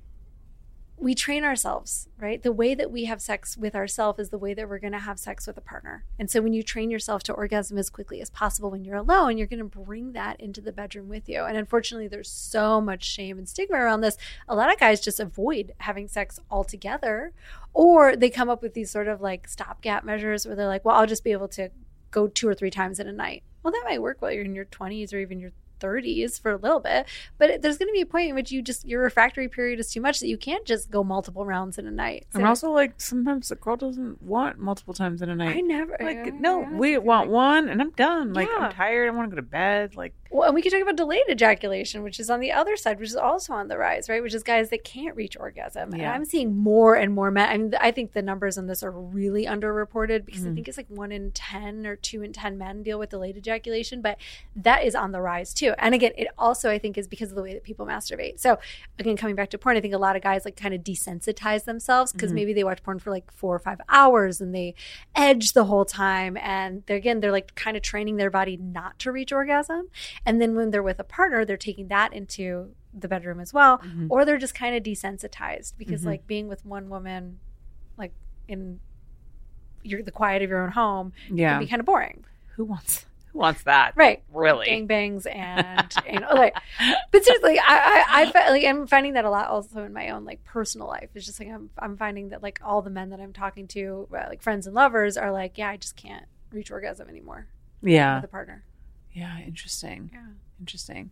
[SPEAKER 3] we train ourselves, right? The way that we have sex with ourselves is the way that we're going to have sex with a partner. And so when you train yourself to orgasm as quickly as possible when you're alone, you're going to bring that into the bedroom with you. And unfortunately, there's so much shame and stigma around this. A lot of guys just avoid having sex altogether, or they come up with these sort of like stopgap measures where they're like, well, I'll just be able to go two or three times in a night. Well, that might work while you're in your twenties or even your thirties for a little bit, but there's going to be a point in which you just your refractory period is too much that you can't just go multiple rounds in a night. So,
[SPEAKER 2] and also like sometimes the girl doesn't want multiple times in a night.
[SPEAKER 3] I never
[SPEAKER 2] like
[SPEAKER 3] I,
[SPEAKER 2] no
[SPEAKER 3] I
[SPEAKER 2] we want
[SPEAKER 3] like,
[SPEAKER 2] one and I'm done. Like
[SPEAKER 3] yeah.
[SPEAKER 2] I'm tired. I want to go to bed. Like
[SPEAKER 3] well, and we could talk about delayed ejaculation, which is on the other side, which is also on the rise, right? Which is guys that can't reach orgasm. Yeah. And I'm seeing more and more men. I mean, I think the numbers on this are really underreported because mm. I think it's like one in ten or two in ten men deal with delayed ejaculation, but that is on the rise too. And again, it also I think is because of the way that people masturbate. So again, coming back to porn, I think a lot of guys like kind of desensitize themselves because mm-hmm. maybe they watch porn for like four or five hours and they edge the whole time. And they're, again, they're like kind of training their body not to reach orgasm. And then when they're with a partner, they're taking that into the bedroom as well. Mm-hmm. Or they're just kind of desensitized because mm-hmm. like being with one woman, like in your, the quiet of your own home, yeah. can be kind of boring.
[SPEAKER 2] Who wants Who wants that?
[SPEAKER 3] Right.
[SPEAKER 2] Really?
[SPEAKER 3] Gangbangs and, you know, like, but seriously, I, I, I, like, I'm finding that a lot also in my own, like, personal life. It's just like, I'm, I'm finding that, like, all the men that I'm talking to, uh, like, friends and lovers are like, yeah, I just can't reach orgasm anymore.
[SPEAKER 2] Yeah.
[SPEAKER 3] With a partner.
[SPEAKER 2] Yeah. Interesting.
[SPEAKER 3] Yeah.
[SPEAKER 2] Interesting.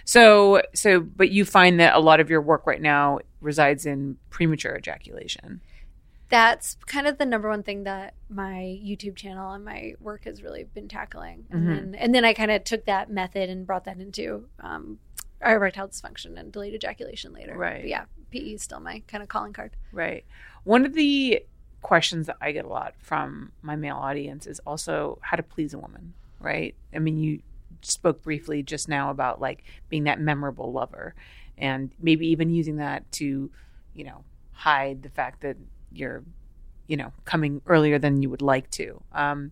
[SPEAKER 2] So, so, but you find that a lot of your work right now resides in premature ejaculation.
[SPEAKER 3] That's kind of the number one thing that my YouTube channel and my work has really been tackling. And mm-hmm. then and then I kind of took that method and brought that into um, erectile dysfunction and delayed ejaculation later.
[SPEAKER 2] Right.
[SPEAKER 3] But yeah, P E is still my kind of calling card.
[SPEAKER 2] Right. One of the questions that I get a lot from my male audience is also how to please a woman, right? I mean, you spoke briefly just now about like being that memorable lover and maybe even using that to, you know, hide the fact that you're, you know, coming earlier than you would like to. Um,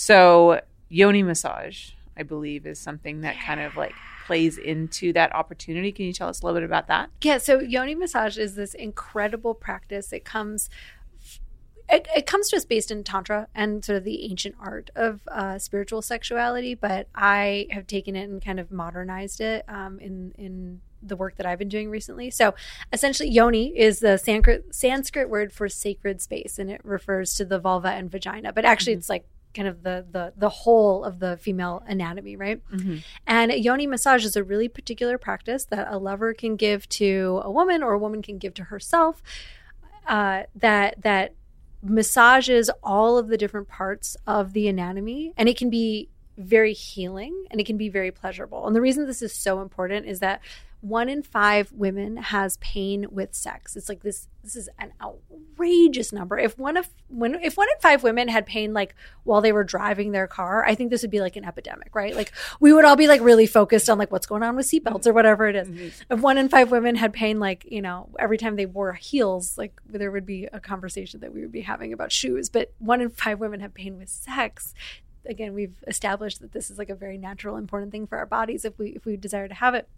[SPEAKER 2] so yoni massage, I believe, is something that kind of like plays into that opportunity. Can you tell us a little bit about that?
[SPEAKER 3] Yeah. So yoni massage is this incredible practice. It comes, it, it comes to us based in Tantra and sort of the ancient art of uh, spiritual sexuality, but I have taken it and kind of modernized it um, in, in, the work that I've been doing recently. So essentially yoni is the Sanskrit, Sanskrit word for sacred space, and it refers to the vulva and vagina, but actually mm-hmm. it's like kind of the, the, the whole of the female anatomy, right? Mm-hmm. And yoni massage is a really particular practice that a lover can give to a woman or a woman can give to herself uh, that, that massages all of the different parts of the anatomy, and it can be very healing and it can be very pleasurable. And the reason this is so important is that one in five women has pain with sex. It's like this, this is an outrageous number. If one of when if one in five women had pain like while they were driving their car, I think this would be like an epidemic, right? Like we would all be like really focused on like what's going on with seatbelts or whatever it is. Mm-hmm. If one in five women had pain, like, you know, every time they wore heels, like there would be a conversation that we would be having about shoes. But one in five women have pain with sex. Again, we've established that this is like a very natural, important thing for our bodies if we if we desire to have it.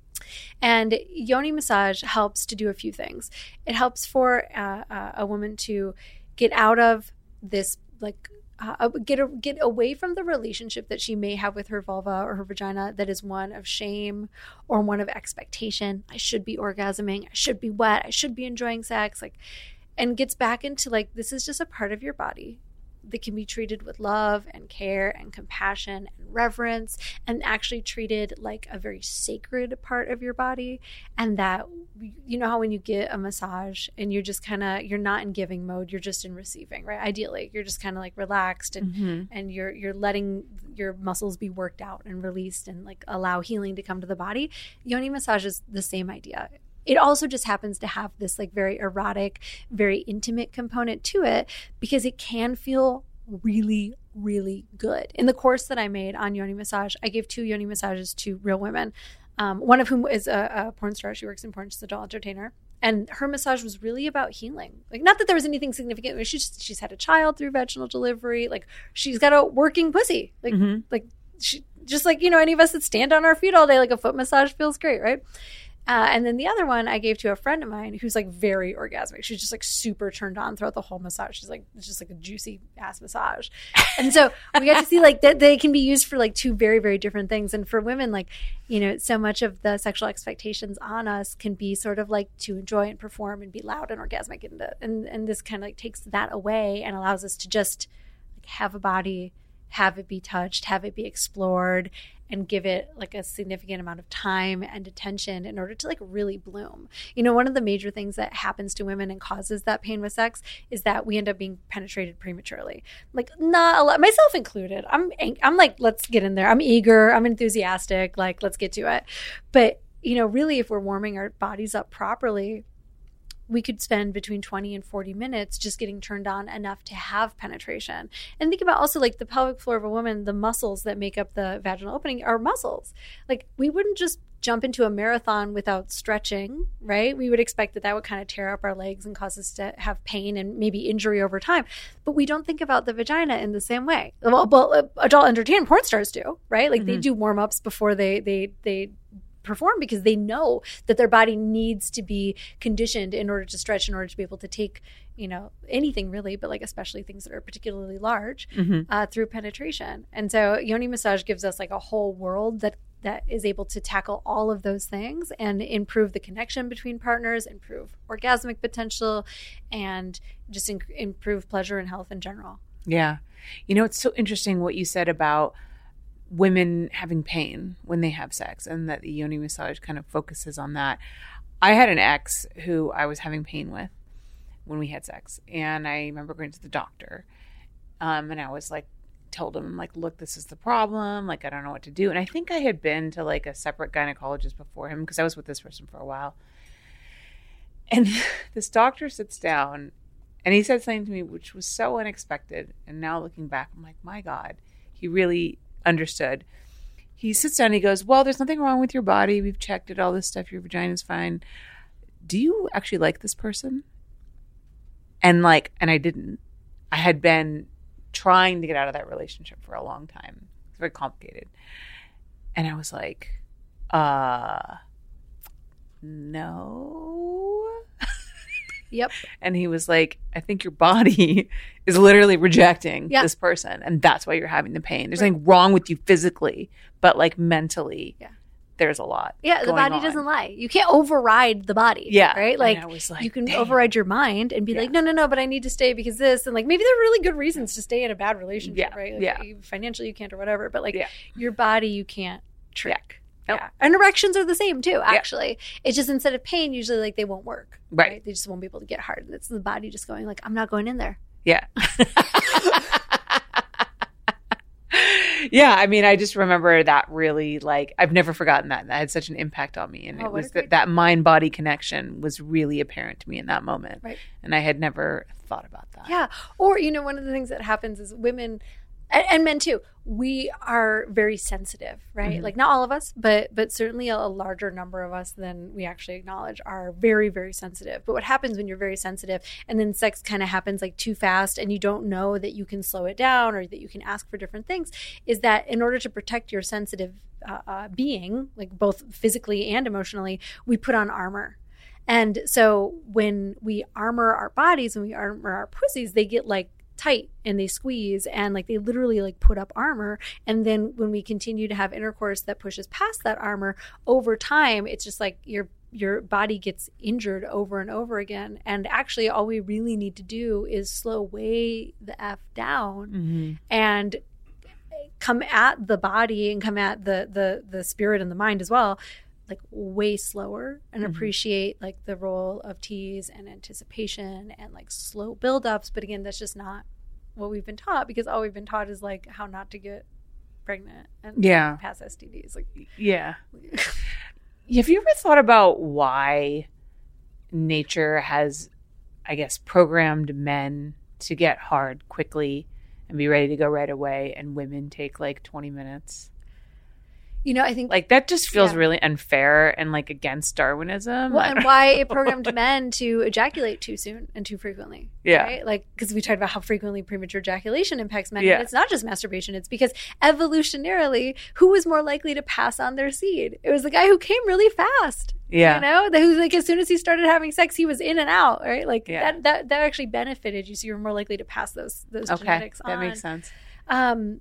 [SPEAKER 3] And yoni massage helps to do a few things. It helps for uh, uh, a woman to get out of this, like, uh, get a, get away from the relationship that she may have with her vulva or her vagina that is one of shame or one of expectation. I should be orgasming. I should be wet. I should be enjoying sex. Like, and gets back into like, this is just a part of your body that can be treated with love and care and compassion and reverence, and actually treated like a very sacred part of your body. And that, you know how when you get a massage and you're just kind of, you're not in giving mode, you're just in receiving, right? Ideally, you're just kind of like relaxed and mm-hmm. and you're you're letting your muscles be worked out and released and like allow healing to come to the body. Yoni massage is the same idea. It also just happens to have this like very erotic, very intimate component to it because it can feel really, really good. In the course that I made on yoni massage, I gave two yoni massages to real women, um, one of whom is a, a porn star. She works in porn. She's an adult entertainer. And her massage was really about healing. Like, not that there was anything significant. She's, she's had a child through vaginal delivery. Like, she's got a working pussy. Like, mm-hmm. like she, just like, you know, any of us that stand on our feet all day, like a foot massage feels great, right? Uh, and then the other one I gave to a friend of mine who's like very orgasmic. She's just like super turned on throughout the whole massage. She's like, it's just like a juicy ass massage. And so we got to see like that they can be used for like two very, very different things. And for women, like, you know, so much of the sexual expectations on us can be sort of like to enjoy and perform and be loud and orgasmic. And, and, and this kind of like takes that away and allows us to just like have a body, have it be touched, have it be explored, and give it like a significant amount of time and attention in order to like really bloom. You know, one of the major things that happens to women and causes that pain with sex is that we end up being penetrated prematurely. Like not a lot, myself included. I'm, I'm like, let's get in there. I'm eager. I'm enthusiastic. Like, let's get to it. But, you know, really, if we're warming our bodies up properly, we could spend between twenty and forty minutes just getting turned on enough to have penetration. And think about also like the pelvic floor of a woman, the muscles that make up the vaginal opening are muscles. Like we wouldn't just jump into a marathon without stretching, right? We would expect that that would kind of tear up our legs and cause us to have pain and maybe injury over time. But we don't think about the vagina in the same way. Well, well adult entertainment porn stars do, right? Like mm-hmm. they do warm-ups before they they they perform because they know that their body needs to be conditioned in order to stretch, in order to be able to take, you know, anything really, but like especially things that are particularly large mm-hmm. uh, through penetration. And so yoni massage gives us like a whole world that that is able to tackle all of those things and improve the connection between partners, improve orgasmic potential, and just in- improve pleasure and health in general.
[SPEAKER 2] Yeah. You know, it's so interesting what you said about women having pain when they have sex, and that the yoni massage kind of focuses on that. I had an ex who I was having pain with when we had sex, and I remember going to the doctor, um, and I was like, told him like, look, this is the problem. Like, I don't know what to do. And I think I had been to like a separate gynecologist before him because I was with this person for a while. And this doctor sits down, and he said something to me which was so unexpected. And now looking back, I'm like, my God, he really understood. He sits down and he goes, well, there's nothing wrong with your body. We've checked it, all this stuff. Your vagina's fine. Do you actually like this person? And like, and I didn't. I had been trying to get out of that relationship for a long time. It's very complicated. And I was like, uh, no.
[SPEAKER 3] Yep.
[SPEAKER 2] And he was like, I think your body is literally rejecting
[SPEAKER 3] yeah.
[SPEAKER 2] this person. And that's why you're having the pain. There's
[SPEAKER 3] right.
[SPEAKER 2] nothing wrong with you physically, but like mentally,
[SPEAKER 3] yeah.
[SPEAKER 2] there's a lot.
[SPEAKER 3] Yeah, the body
[SPEAKER 2] on.
[SPEAKER 3] doesn't lie. You can't override the body.
[SPEAKER 2] Yeah.
[SPEAKER 3] Right? Like,
[SPEAKER 2] and I was like,
[SPEAKER 3] you can
[SPEAKER 2] damn.
[SPEAKER 3] override your mind and be
[SPEAKER 2] yeah.
[SPEAKER 3] like, no, no, no, but I need to stay because this. And like, maybe there are really good reasons to stay in a bad relationship,
[SPEAKER 2] yeah.
[SPEAKER 3] right? Like,
[SPEAKER 2] yeah.
[SPEAKER 3] financially you can't or whatever. But like,
[SPEAKER 2] yeah.
[SPEAKER 3] your body you can't trick.
[SPEAKER 2] Yeah. Nope.
[SPEAKER 3] Yeah. And erections are the same too, actually. Yeah. It's just instead of pain, usually like they won't work.
[SPEAKER 2] Right.
[SPEAKER 3] right. They just won't be able to get hard. And it's the body just going like, I'm not going in there.
[SPEAKER 2] Yeah. Yeah, I mean, I just remember that really, like, I've never forgotten that. That had such an impact on me. And
[SPEAKER 3] Oh,
[SPEAKER 2] it
[SPEAKER 3] what a
[SPEAKER 2] was
[SPEAKER 3] great-
[SPEAKER 2] that, that mind-body connection was really apparent to me in that moment.
[SPEAKER 3] Right.
[SPEAKER 2] And I had never thought about that.
[SPEAKER 3] Yeah. Or, you know, one of the things that happens is women and, and men too, we are very sensitive, right?
[SPEAKER 2] Mhm.
[SPEAKER 3] Like not all of us, but but certainly a, a larger number of us than we actually acknowledge are very, very sensitive. But what happens when you're very sensitive and then sex kind of happens like too fast and you don't know that you can slow it down or that you can ask for different things, is that in order to protect your sensitive uh, uh, being, like both physically and emotionally, we put on armor. And so when we armor our bodies and we armor our pussies, they get like tight and they squeeze and like they literally like put up armor. And then when we continue to have intercourse that pushes past that armor over time, it's just like your your body gets injured over and over again. And actually all we really need to do is slow way the F down
[SPEAKER 2] Mm-hmm.
[SPEAKER 3] and come at the body and come at the the the spirit and the mind as well, like way slower, and
[SPEAKER 2] Mhm.
[SPEAKER 3] appreciate like the role of tease and anticipation and like slow buildups. But again, that's just not what we've been taught, because all we've been taught is like how not to get pregnant and
[SPEAKER 2] Yeah.
[SPEAKER 3] pass S T Ds. Like,
[SPEAKER 2] Yeah. Have you ever thought about why nature has, I guess, programmed men to get hard quickly and be ready to go right away, and women take like twenty minutes?
[SPEAKER 3] you know, I think
[SPEAKER 2] Like, that just feels
[SPEAKER 3] Yeah.
[SPEAKER 2] really unfair and like against Darwinism.
[SPEAKER 3] well,
[SPEAKER 2] I
[SPEAKER 3] and
[SPEAKER 2] don't-
[SPEAKER 3] why it programmed men to ejaculate too soon and too frequently.
[SPEAKER 2] Yeah.
[SPEAKER 3] Right? Like, because we talked about how frequently premature ejaculation impacts men.
[SPEAKER 2] Yeah.
[SPEAKER 3] And it's not just masturbation. It's because evolutionarily, who was more likely to pass on their seed? It was the guy who came really fast.
[SPEAKER 2] Yeah.
[SPEAKER 3] You know, the, who like as soon as he started having sex, he was in and out, right? Like
[SPEAKER 2] Yeah.
[SPEAKER 3] that, that, that actually benefited you. So you were more likely to pass those, those
[SPEAKER 2] Okay.
[SPEAKER 3] genetics
[SPEAKER 2] That
[SPEAKER 3] on.
[SPEAKER 2] makes sense.
[SPEAKER 3] Um,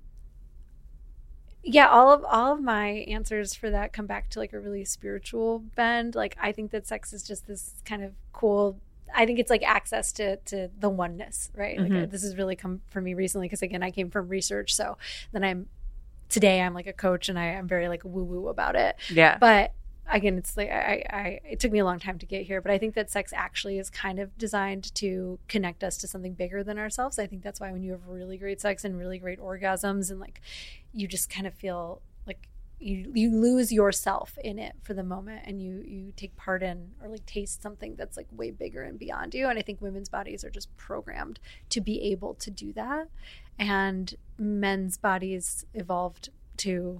[SPEAKER 3] yeah, all of all of my answers for that come back to like a really spiritual bend. Like I think that sex is just this kind of cool. I think it's like access to to the oneness, right? Like
[SPEAKER 2] Mhm.
[SPEAKER 3] this has really come for me recently because again, I came from research, so then I'm today I'm like a coach and I am very like woo woo about it.
[SPEAKER 2] Yeah.
[SPEAKER 3] But again, it's like I, I it took me a long time to get here, but I think that sex actually is kind of designed to connect us to something bigger than ourselves. I think that's why when you have really great sex and really great orgasms and like you just kind of feel like you you lose yourself in it for the moment and you you take part in or like taste something that's like way bigger and beyond you. And I think women's bodies are just programmed to be able to do that, and men's bodies evolved to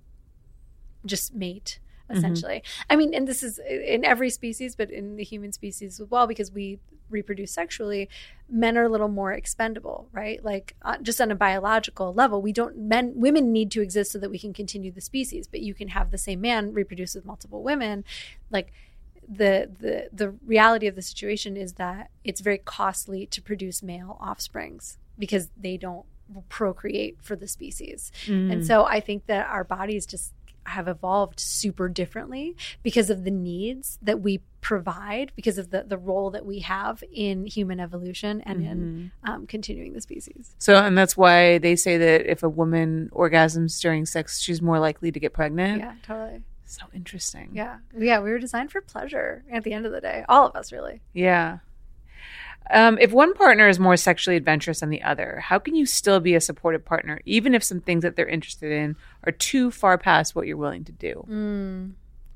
[SPEAKER 3] just mate essentially. Mm-hmm. I mean, and this is in every species, but in the human species as well, because we reproduce sexually, men are a little more expendable, right? Like uh, just on a biological level, we don't, men, women need to exist so that we can continue the species, but you can have the same man reproduce with multiple women. Like the, the, the reality of the situation is that it's very costly to produce male offsprings because they don't procreate for the species. Mm. And so I think that our bodies just have evolved super differently because of the needs that we provide, because of the, the role that we have in human evolution and mm-hmm. in um, continuing the species.
[SPEAKER 2] So, and that's why they say that if a woman orgasms during sex, she's more likely to get pregnant.
[SPEAKER 3] Yeah, totally.
[SPEAKER 2] So interesting.
[SPEAKER 3] Yeah. Yeah, we were designed for pleasure at the end of the day. All of us, really.
[SPEAKER 2] Yeah. Um, if one partner is more sexually adventurous than the other, how can you still be a supportive partner, even if some things that they're interested in are too far past what you're willing to do?
[SPEAKER 3] Mm.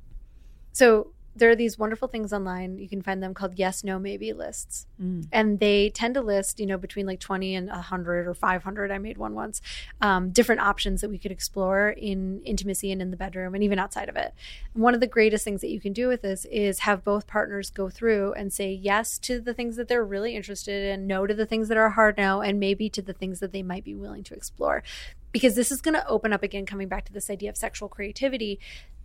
[SPEAKER 3] So there are these wonderful things online. You can find them called yes, no, maybe lists. Mm. And they tend to list, you know, between like twenty and one hundred or five hundred. I made one once. Um, different options that we could explore in intimacy and in the bedroom and even outside of it. And one of the greatest things that you can do with this is have both partners go through and say yes to the things that they're really interested in, no to the things that are hard no, and maybe to the things that they might be willing to explore. Because this is going to open up, again, coming back to this idea of sexual creativity.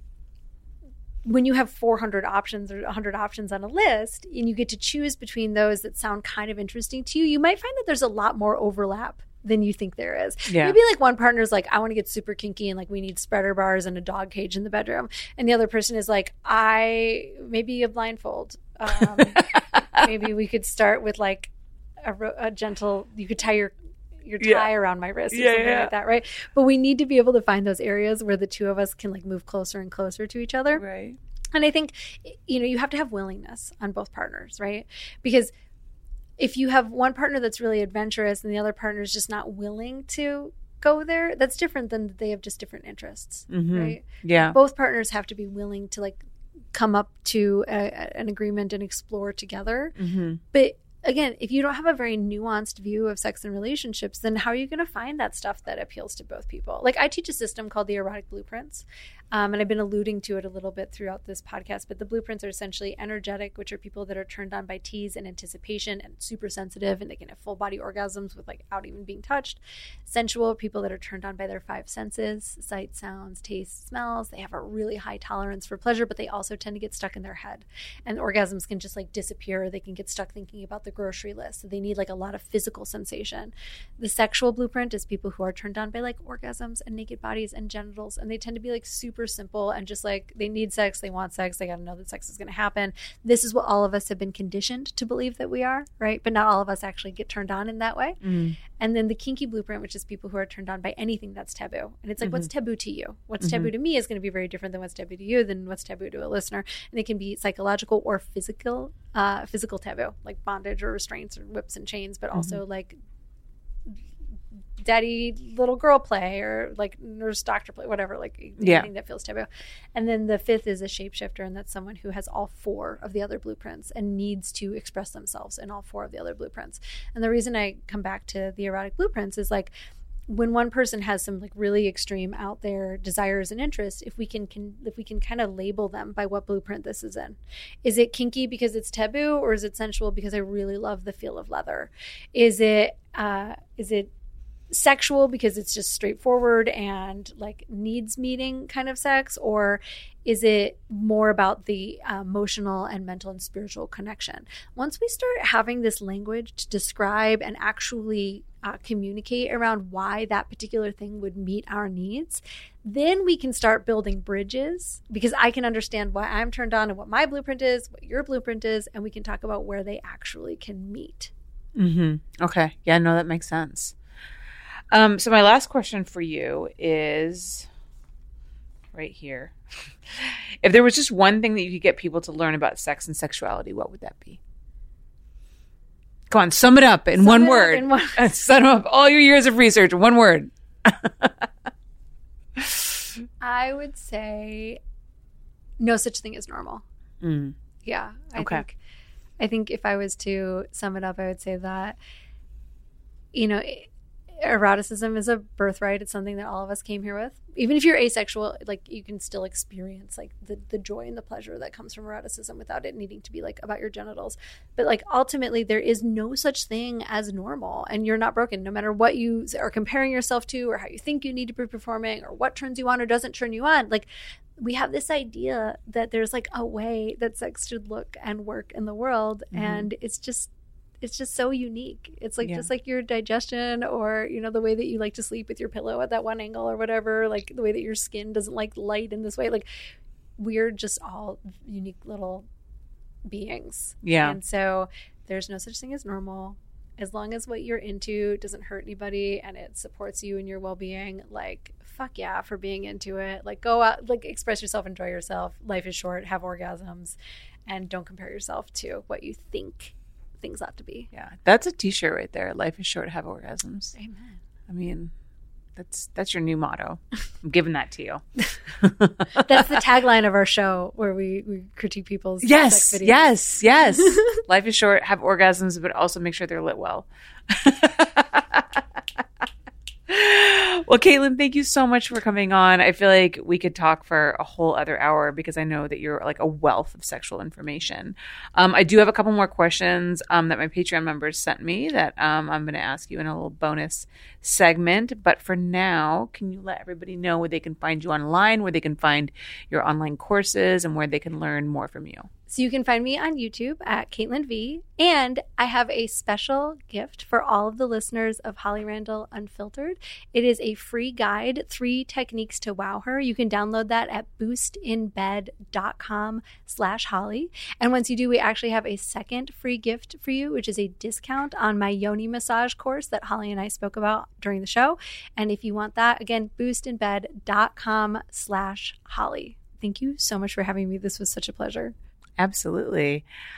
[SPEAKER 3] When you have four hundred options or one hundred options on a list and you get to choose between those that sound kind of interesting to you, you might find that there's a lot more overlap than you think there is. Yeah. Maybe like one partner's like, I want to get super kinky and like we need spreader bars and a dog cage in the bedroom. And the other person is like, I maybe a blindfold. Um, maybe we could start with like a, a gentle, you could tie your your tie yeah. around my wrist or yeah, something yeah. like that, right? But we need to be able to find those areas where the two of us can like move closer and closer to each other.
[SPEAKER 2] Right.
[SPEAKER 3] And I think, you know, you have to have willingness on both partners, right? Because if you have one partner that's really adventurous and the other partner is just not willing to go there, that's different than they have just different interests,
[SPEAKER 2] mm-hmm.
[SPEAKER 3] right?
[SPEAKER 2] Yeah.
[SPEAKER 3] Both partners have to be willing to like come up to a, an agreement and explore together.
[SPEAKER 2] Mm-hmm.
[SPEAKER 3] But again, if you don't have a very nuanced view of sex and relationships, then how are you going to find that stuff that appeals to both people? Like I teach a system called the Erotic Blueprints. Um, and I've been alluding to it a little bit throughout this podcast, but the blueprints are essentially energetic, which are people that are turned on by tease and anticipation and super sensitive, and they can have full body orgasms with like without even being touched. Sensual, people that are turned on by their five senses, sight, sounds, taste, smells. They have a really high tolerance for pleasure, but they also tend to get stuck in their head. And orgasms can just like disappear. They can get stuck thinking about the grocery list. So they need like a lot of physical sensation. The sexual blueprint is people who are turned on by like orgasms and naked bodies and genitals, and they tend to be like super simple and just like they need sex, they want sex, they got to know that sex is going to happen. This is what all of us have been conditioned to believe that we are, right? But not all of us actually get turned on in that way. Mm. And then the kinky blueprint, which is people who are turned on by anything that's taboo. And it's like, mm-hmm. what's taboo to you? What's mm-hmm. taboo to me is going to be very different than what's taboo to you, than what's taboo to a listener. And it can be psychological or physical, uh, physical taboo, like bondage or restraints or whips and chains, but also mm-hmm. like daddy little girl play or like nurse doctor play, whatever, like anything yeah. that feels taboo. And then the fifth is a shapeshifter, and that's someone who has all four of the other blueprints and needs to express themselves in all four of the other blueprints. And the reason I come back to the erotic blueprints is like when one person has some like really extreme out there desires and interests, if we can, can if we can kind of label them by what blueprint this is in. Is it kinky because it's taboo, or is it sensual because I really love the feel of leather? Is it uh, is it sexual because it's just straightforward and like needs meeting kind of sex, or is it more about the uh, emotional and mental and spiritual connection? Once we start having this language to describe and actually uh, communicate around why that particular thing would meet our needs, then we can start building bridges, because I can understand why I'm turned on and what my blueprint is, what your blueprint is, and we can talk about where they actually can meet.
[SPEAKER 2] Mm-hmm. Okay. Yeah, no, that makes sense. Um, so my last question for you is right here. If there was just one thing that you could get people to learn about sex and sexuality, what would that be? Come on, sum it up in sum one word. In one- sum up all your years of research in one word.
[SPEAKER 3] I would say no such thing as normal.
[SPEAKER 2] Mm.
[SPEAKER 3] Yeah. I
[SPEAKER 2] okay.
[SPEAKER 3] think I think if I was to sum it up, I would say that, you know, it, eroticism is a birthright. It's something that all of us came here with. Even if you're asexual, like you can still experience like the, the joy and the pleasure that comes from eroticism without it needing to be like about your genitals. But like ultimately there is no such thing as normal, and you're not broken no matter what you are comparing yourself to or how you think you need to be performing or what turns you on or doesn't turn you on. Like we have this idea that there's like a way that sex should look and work in the world. Mm-hmm. And it's just It's just so unique. It's like yeah. just like your digestion, or, you know, the way that you like to sleep with your pillow at that one angle or whatever, like the way that your skin doesn't like light in this way. Like we're just all unique little beings.
[SPEAKER 2] Yeah.
[SPEAKER 3] And so there's no such thing as normal. As long as what you're into doesn't hurt anybody and it supports you and your well-being, like fuck yeah for being into it. Like go out, like express yourself, enjoy yourself. Life is short, have orgasms, and don't compare yourself to what you think things ought to be.
[SPEAKER 2] Yeah, that's a t-shirt right there. Life is short, have orgasms.
[SPEAKER 3] Amen.
[SPEAKER 2] I mean, that's that's your new motto. I'm giving that to you.
[SPEAKER 3] That's the tagline of our show, where we, we critique people's
[SPEAKER 2] yes,
[SPEAKER 3] sex videos.
[SPEAKER 2] Yes, yes, yes. Life is short, have orgasms, but also make sure they're lit well. Well, Caitlin, thank you so much for coming on. I feel like we could talk for a whole other hour, because I know that you're like a wealth of sexual information. Um, I do have a couple more questions um, that my Patreon members sent me that um, I'm going to ask you in a little bonus segment. But for now, can you let everybody know where they can find you online, where they can find your online courses, and where they can learn more from you?
[SPEAKER 3] So you can find me on YouTube at Caitlin V. And I have a special gift for all of the listeners of Holly Randall Unfiltered. It is a free guide, Three Techniques to Wow Her. You can download that at boostinbed.com slash Holly. And once you do, we actually have a second free gift for you, which is a discount on my yoni massage course that Holly and I spoke about during the show. And if you want that, again, boostinbed.com slash Holly. Thank you so much for having me. This was such a pleasure.
[SPEAKER 2] Absolutely.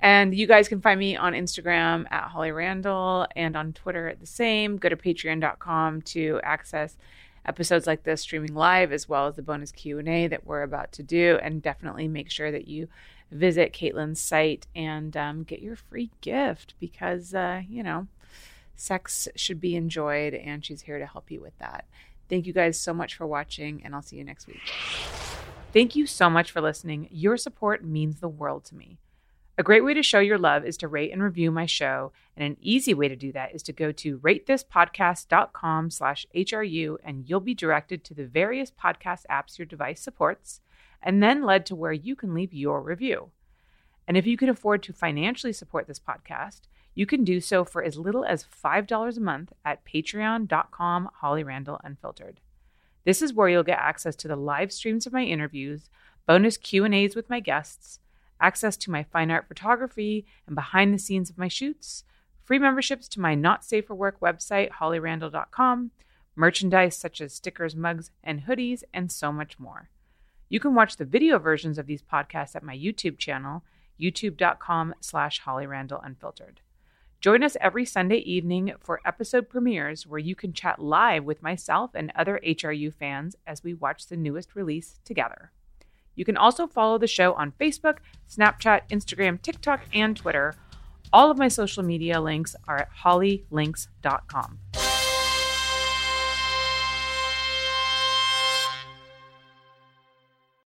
[SPEAKER 2] And you guys can find me on Instagram at Holly Randall and on Twitter at the same. Go to patreon dot com to access episodes like this streaming live, as well as the bonus Q and A that we're about to do. And definitely make sure that you visit Caitlin's site and um, get your free gift because, uh, you know, sex should be enjoyed and she's here to help you with that. Thank you guys so much for watching, and I'll see you next week. Thank you so much for listening. Your support means the world to me. A great way to show your love is to rate and review my show, and an easy way to do that is to go to ratethispodcast.com slash HRU, and you'll be directed to the various podcast apps your device supports, and then led to where you can leave your review. And if you can afford to financially support this podcast, you can do so for as little as five dollars a month at patreon.com Holly Randall Unfiltered. This is where you'll get access to the live streams of my interviews, bonus Q and A's with my guests, access to my fine art photography and behind the scenes of my shoots, free memberships to my Not Safe for Work website, holly randall dot com, merchandise such as stickers, mugs, and hoodies, and so much more. You can watch the video versions of these podcasts at my YouTube channel, youtube.com slash Holly Randall Unfiltered. Join us every Sunday evening for episode premieres where you can chat live with myself and other H R U fans as we watch the newest release together. You can also follow the show on Facebook, Snapchat, Instagram, TikTok, and Twitter. All of my social media links are at holly links dot com.